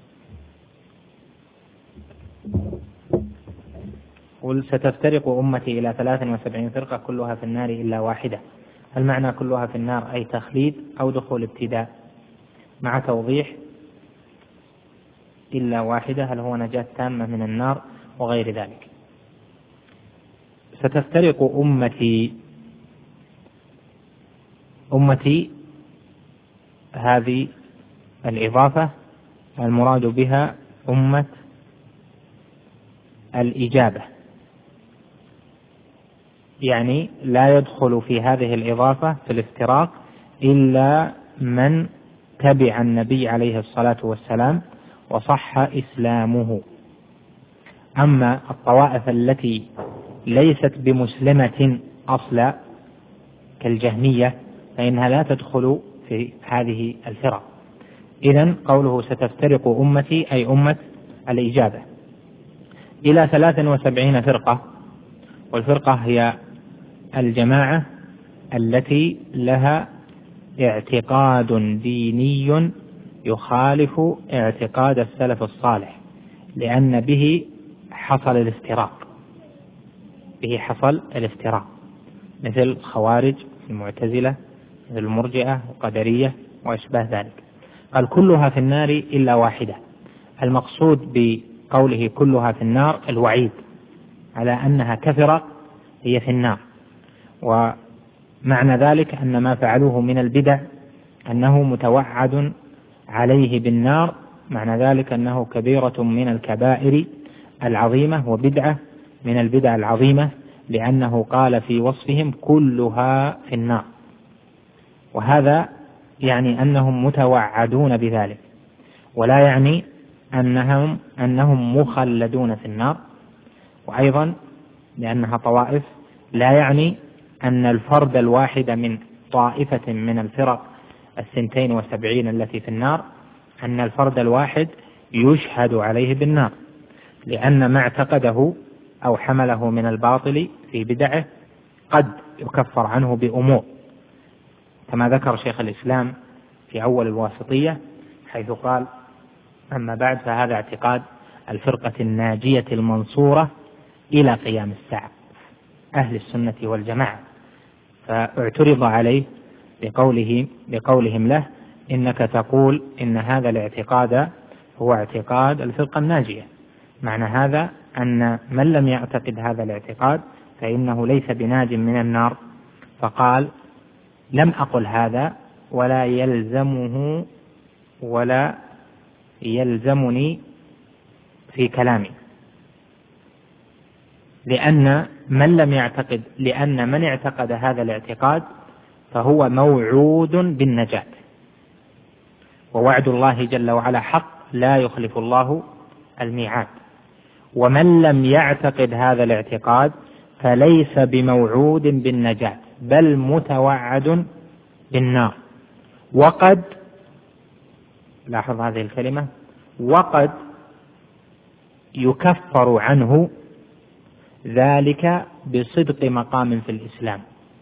قل: ستفترق أمتي إلى 73 فرقة كلها في النار إلا واحدة. هل معنى كلها في النار أي تخليد أو دخول ابتداء؟ مع توضيح إلا واحدة هل هو نجاة تامة من النار وغير ذلك. ستفترق أمتي هذه الإضافة المراد بها أمة الإجابة، يعني لا يدخل في هذه الإضافة في الافتراق إلا من تبع النبي عليه الصلاة والسلام وصح إسلامه. أما الطوائف التي ليست بمسلمة أصلا كالجهمية فإنها لا تدخل في هذه الفرق. إذن قوله ستفترق أمتي أي أمة الإجابة إلى 73 فرقة، والفرقة هي الجماعة التي لها اعتقاد ديني يخالف اعتقاد السلف الصالح، لأن به حصل الافتراق، مثل الخوارج المعتزلة مثل المرجئة القدرية وأشباه ذلك. قال كلها في النار إلا واحدة. المقصود بقوله كلها في النار الوعيد على أنها كفرق هي في النار، ومعنى ذلك أن ما فعلوه من البدع أنه متوعد عليه بالنار، معنى ذلك أنه كبيرة من الكبائر العظيمة وبدعة من البدع العظيمة، لأنه قال في وصفهم كلها في النار، وهذا يعني أنهم متوعدون بذلك، ولا يعني أنهم مخلدون في النار. وأيضا لأنها طوائف لا يعني أن الفرد الواحد من طائفة من الفرق 72 التي في النار أن الفرد الواحد يشهد عليه بالنار، لأن ما اعتقده أو حمله من الباطل في بدعه قد يكفر عنه بأمور، كما ذكر شيخ الإسلام في أول الواسطية حيث قال: أما بعد فهذا اعتقاد الفرقة الناجية المنصورة إلى قيام الساعة أهل السنة والجماعة. فاعترض عليه بقولهم له: إنك تقول إن هذا الاعتقاد هو اعتقاد الفرقة الناجية، معنى هذا أن من لم يعتقد هذا الاعتقاد فإنه ليس بناج من النار. فقال: لم أقل هذا ولا يلزمني في كلامي. لأن من اعتقد هذا الاعتقاد فهو موعود بالنجاة، ووعد الله جل وعلا حق لا يخلف الله الميعاد. ومن لم يعتقد هذا الاعتقاد فليس بموعود بالنجاة، بل متوعد بالنار. وقد، لاحظ هذه الكلمة، وقد يكفر عنه ذلك بصدق مقام في الإسلام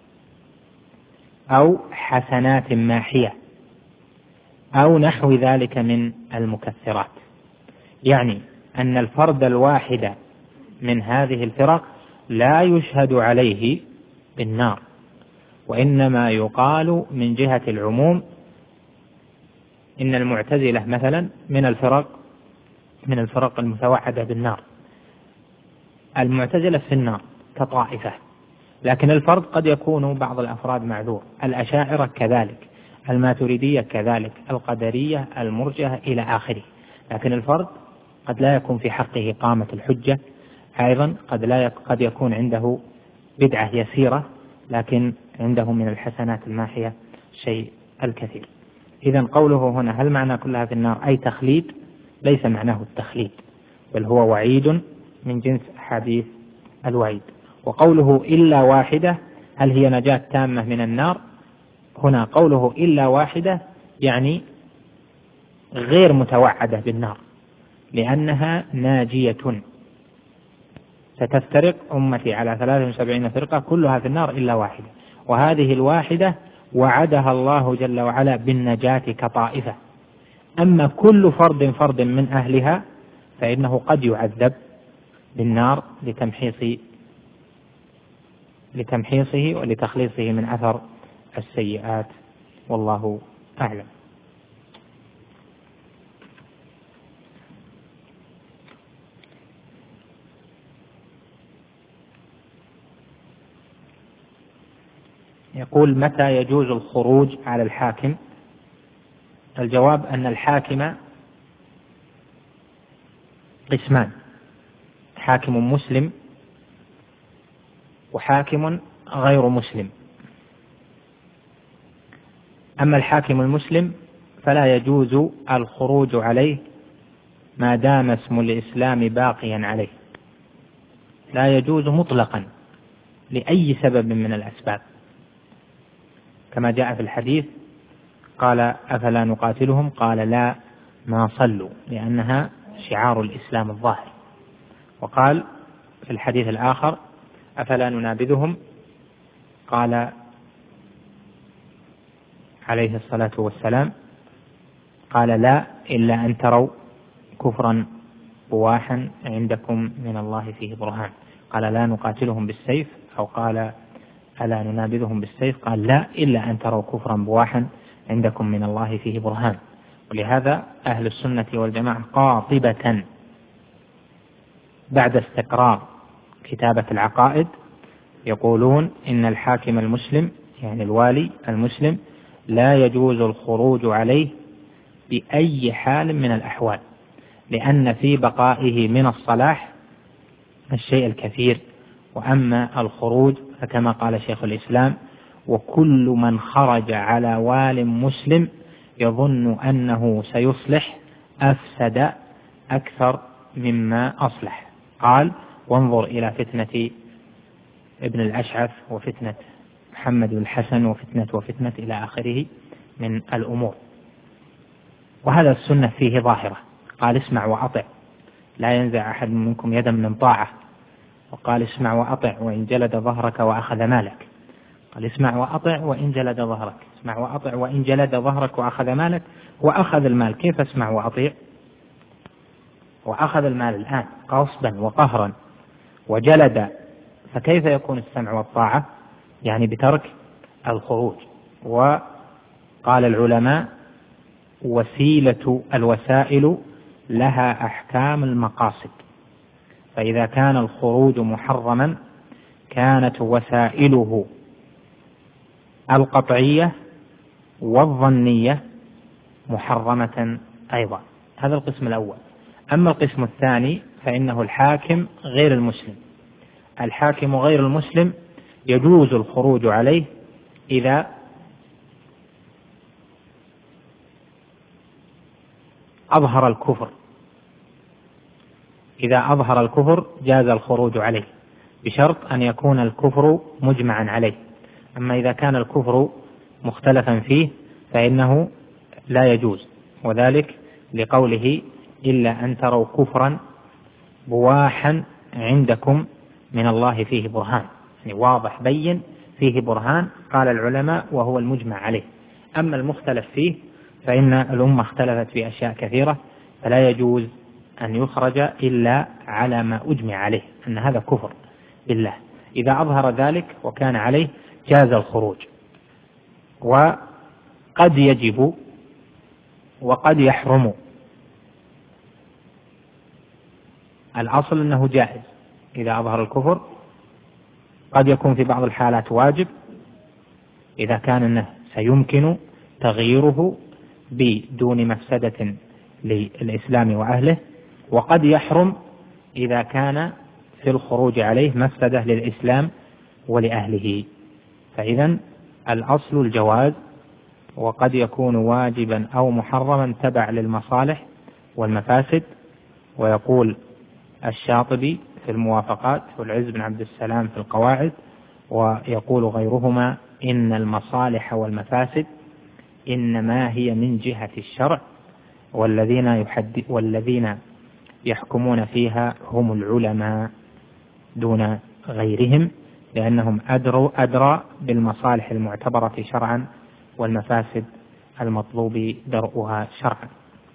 أو حسنات ماحية أو نحو ذلك من المكفرات. يعني أن الفرد الواحد من هذه الفرق لا يشهد عليه بالنار، وإنما يقال من جهة العموم إن المعتزلة مثلا من الفرق المتوعدة بالنار. المعتزلة في النار كطائفة، لكن الفرد قد يكون بعض الأفراد معذور، الأشاعرة كذلك، الماتريدية كذلك، القدرية، المرجئة إلى آخره. لكن الفرد قد لا يكون في حقه قامة الحجة، أيضا قد يكون عنده بدعة يسيرة، لكن عنده من الحسنات الماحية شيء الكثير. إذن قوله هنا هل معنى كلها في النار أي تخليد؟ ليس معناه التخليد، بل هو وعيد من جنس أحاديث الوعيد. وقوله إلا واحدة هل هي نجاة تامة من النار؟ هنا قوله إلا واحدة يعني غير متوعدة بالنار، لأنها ناجية. ستفترق أمتي على 73 فرقة كلها في النار إلا واحدة، وهذه الواحدة وعدها الله جل وعلا بالنجاة كطائفة. أما كل فرد من أهلها فإنه قد يعذب بالنار لتمحيصه ولتخليصه من أثر السيئات، والله أعلم. يقول متى يجوز الخروج على الحاكم؟ الجواب أن الحاكم قسمان: حاكم مسلم وحاكم غير مسلم. أما الحاكم المسلم فلا يجوز الخروج عليه ما دام اسم الإسلام باقيا عليه، لا يجوز مطلقا لأي سبب من الأسباب، كما جاء في الحديث قال أفلا نقاتلهم؟ قال لا، ما صلوا، لأنها شعار الإسلام الظاهر. وقال في الحديث الآخر أفلا ننابذهم؟ قال عليه الصلاة والسلام قال لا، إلا أن تروا كفرا بواحا عندكم من الله فيه برهان. قال لا نقاتلهم بالسيف، أو قال ألا ننابذهم بالسيف؟ قال لا، إلا أن تروا كفرا بواحا عندكم من الله فيه برهان. ولهذا أهل السنة والجماعة قاطبة بعد استقرار كتابة العقائد يقولون إن الحاكم المسلم يعني الوالي المسلم لا يجوز الخروج عليه بأي حال من الأحوال، لأن في بقائه من الصلاح الشيء الكثير. وأما الخروج فكما قال شيخ الإسلام وكل من خرج على وال مسلم يظن أنه سيصلح أفسد أكثر مما أصلح. قال وانظر إلى فتنة ابن الأشعث وفتنة محمد بن الحسن وفتنة إلى آخره من الأمور. وهذا السنة فيه ظاهرة، قال اسمع وأطع لا ينزع أحد منكم يدا من طاعة، وقال اسمع وأطع وإن جلد ظهرك وأخذ مالك. قال اسمع وأطع وإن جلد ظهرك، اسمع وأطع وإن جلد ظهرك وأخذ مالك وأخذ المال. كيف اسمع وأطيع وأخذ المال الآن غصبا وقهرا وجلد؟ فكيف يكون السمع والطاعة؟ يعني بترك الخروج. وقال العلماء الوسائل لها أحكام المقاصد، فإذا كان الخروج محرما كانت وسائله القطعية والظنية محرمة أيضا. هذا القسم الأول. أما القسم الثاني فإنه الحاكم غير المسلم الحاكم غير المسلم يجوز الخروج عليه إذا أظهر الكفر. إذا أظهر الكفر جاز الخروج عليه بشرط أن يكون الكفر مجمعا عليه. أما إذا كان الكفر مختلفا فيه فإنه لا يجوز، وذلك لقوله إلا أن تروا كفرا بواحا عندكم من الله فيه برهان، يعني واضح بين فيه برهان، قال العلماء وهو المجمع عليه. أما المختلف فيه فإن الأمة اختلفت في أشياء كثيرة، فلا يجوز أن يخرج إلا على ما أجمع عليه أن هذا كفر بالله. إذا أظهر ذلك وكان عليه جاز الخروج، وقد يجب وقد يحرم. الأصل أنه جائز إذا أظهر الكفر، قد يكون في بعض الحالات واجب إذا كان أنه سيمكن تغييره بدون مفسدة للإسلام وأهله، وقد يحرم إذا كان في الخروج عليه مفسدة للإسلام ولأهله. فإذا الأصل الجواز، وقد يكون واجبا أو محرما تبع للمصالح والمفاسد. ويقول الشاطبي في الموافقات والعز بن عبد السلام في القواعد، ويقول غيرهما إن المصالح والمفاسد إنما هي من جهة الشرع، والذين يحكمون فيها هم العلماء دون غيرهم، لأنهم أدرى بالمصالح المعتبرة شرعا والمفاسد المطلوب درءها شرعا.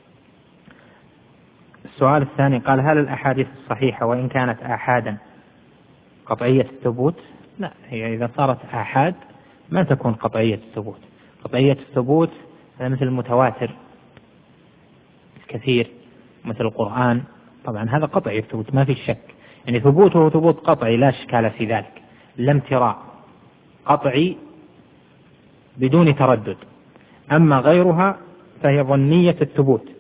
السؤال الثاني قال: هل الأحاديث الصحيحة وإن كانت آحادا قطعية الثبوت؟ لا، هي إذا صارت آحاد ما تكون قطعية الثبوت. قطعية الثبوت مثل المتواتر كثير، مثل القرآن، طبعا هذا قطعي الثبوت ما في شك، يعني ثبوته ثبوت قطعي لا إشكال في ذلك، لا امتراء، قطعي بدون تردد. أما غيرها فهي ظنية الثبوت،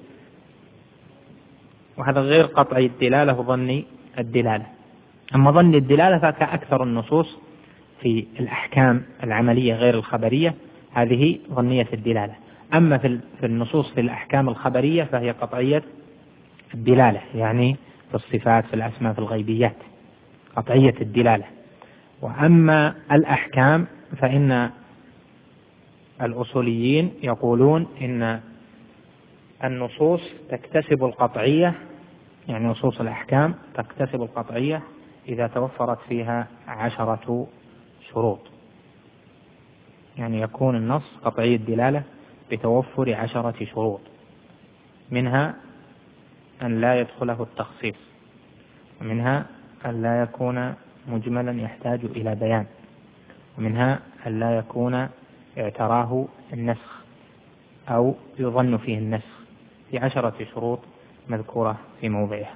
وهذا غير قطعي الدلالة وظني الدلالة. أما ظني الدلالة فكأكثر النصوص في الأحكام العملية غير الخبرية هذه ظنية الدلالة. أما في النصوص في الأحكام الخبرية فهي قطعية الدلالة، يعني في الصفات، في الأسماء، في الغيبيات قطعية الدلالة. وأما الأحكام فإن الأصوليين يقولون إن النصوص تكتسب القطعية، يعني نصوص الأحكام تكتسب القطعية إذا توفرت فيها 10 شروط، يعني يكون النص قطعي الدلالة بتوفر 10 شروط، منها أن لا يدخله التخصيص، ومنها أن لا يكون مجملا يحتاج إلى بيان، ومنها أن لا يكون اعتراه النسخ أو يظن فيه النسخ، في 10 شروط مذكورة في موضعها.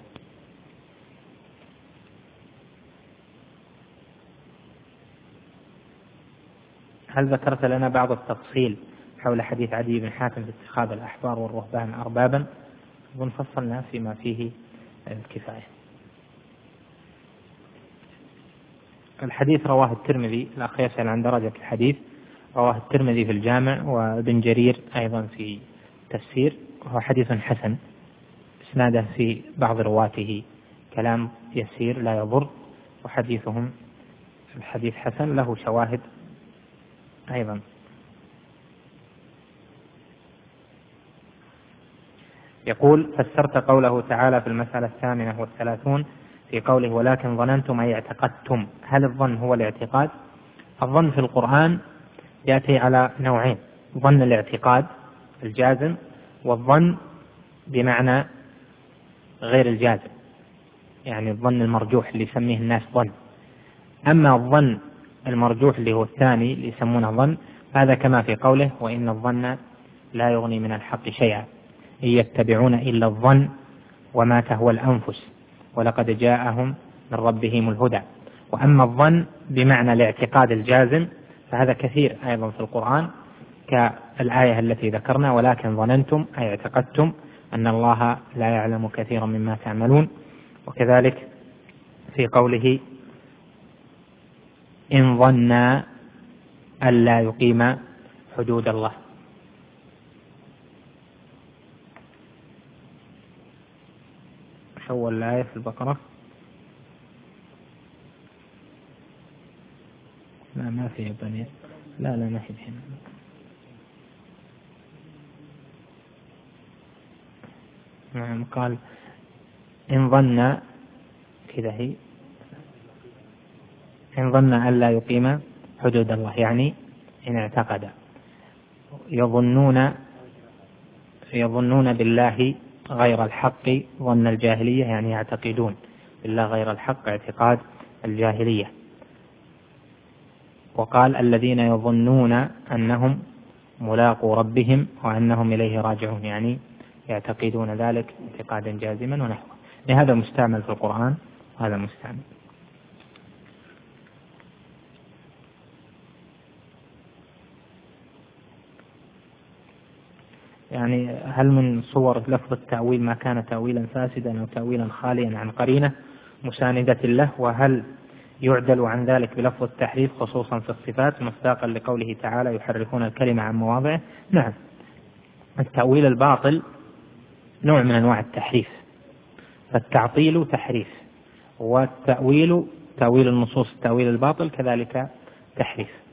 هل ذكرت لنا بعض التفصيل حول حديث عدي بن حاتم في اتخاذ الأحبار والرهبان أربابا؟ ونفصلنا فيما فيه الكفاية. الحديث رواه الترمذي، الأخ يسأل عن درجة الحديث، رواه الترمذي في الجامع، وابن جرير أيضا في تفسير، وهو حديث حسن، اسناده في بعض رواته كلام يسير لا يضر، وحديثهم الحديث حسن له شواهد أيضا. يقول: فسرت قوله تعالى في المسألة 38 في قوله ولكن ظننتم أي اعتقدتم، هل الظن هو الاعتقاد؟ الظن في القرآن يأتي على نوعين: ظن الاعتقاد الجازم، والظن بمعنى غير الجازم، يعني الظن المرجوح اللي يسميه الناس ظن. أما الظن المرجوح اللي هو الثاني اللي يسمونه ظن، هذا كما في قوله وإن الظن لا يغني من الحق شيئا إن يتبعون إلا الظن وما تهوى الأنفس ولقد جاءهم من ربهم الهدى. وأما الظن بمعنى الاعتقاد الجازم فهذا كثير أيضا في القرآن، كالآية التي ذكرنا ولكن ظننتم أي اعتقدتم أن الله لا يعلم كثيرا مما تعملون. وكذلك في قوله إن ظن ألا يقيم حدود الله. أول الآية في البقرة؟ لا ما في بني، لا ما في هنا. نعم قال إن ظن كذا هي، إن ظن ألا يقيم حدود الله، يعني إن اعتقد. يظنون بالله غير الحق ظن الجاهلية، يعني يعتقدون بالله غير الحق اعتقاد الجاهلية. وقال الذين يظنون أنهم ملاقو ربهم وأنهم إليه راجعون، يعني يعتقدون ذلك اعتقادا جازما ونحوه. لهذا مستعمل في القرآن وهذا مستعمل. يعني هل من صور لفظ التأويل ما كان تأويلا فاسدا أو تأويلا خاليا عن قرينة مساندة له؟ وهل يعدل عن ذلك بلفظ التحريف خصوصا في الصفات مصداقا لقوله تعالى يحرفون الكلمة عن مواضعه؟ نعم، التأويل الباطل نوع من أنواع التحريف، فالتعطيل تحريف، والتأويل تأويل النصوص التأويل الباطل كذلك تحريف.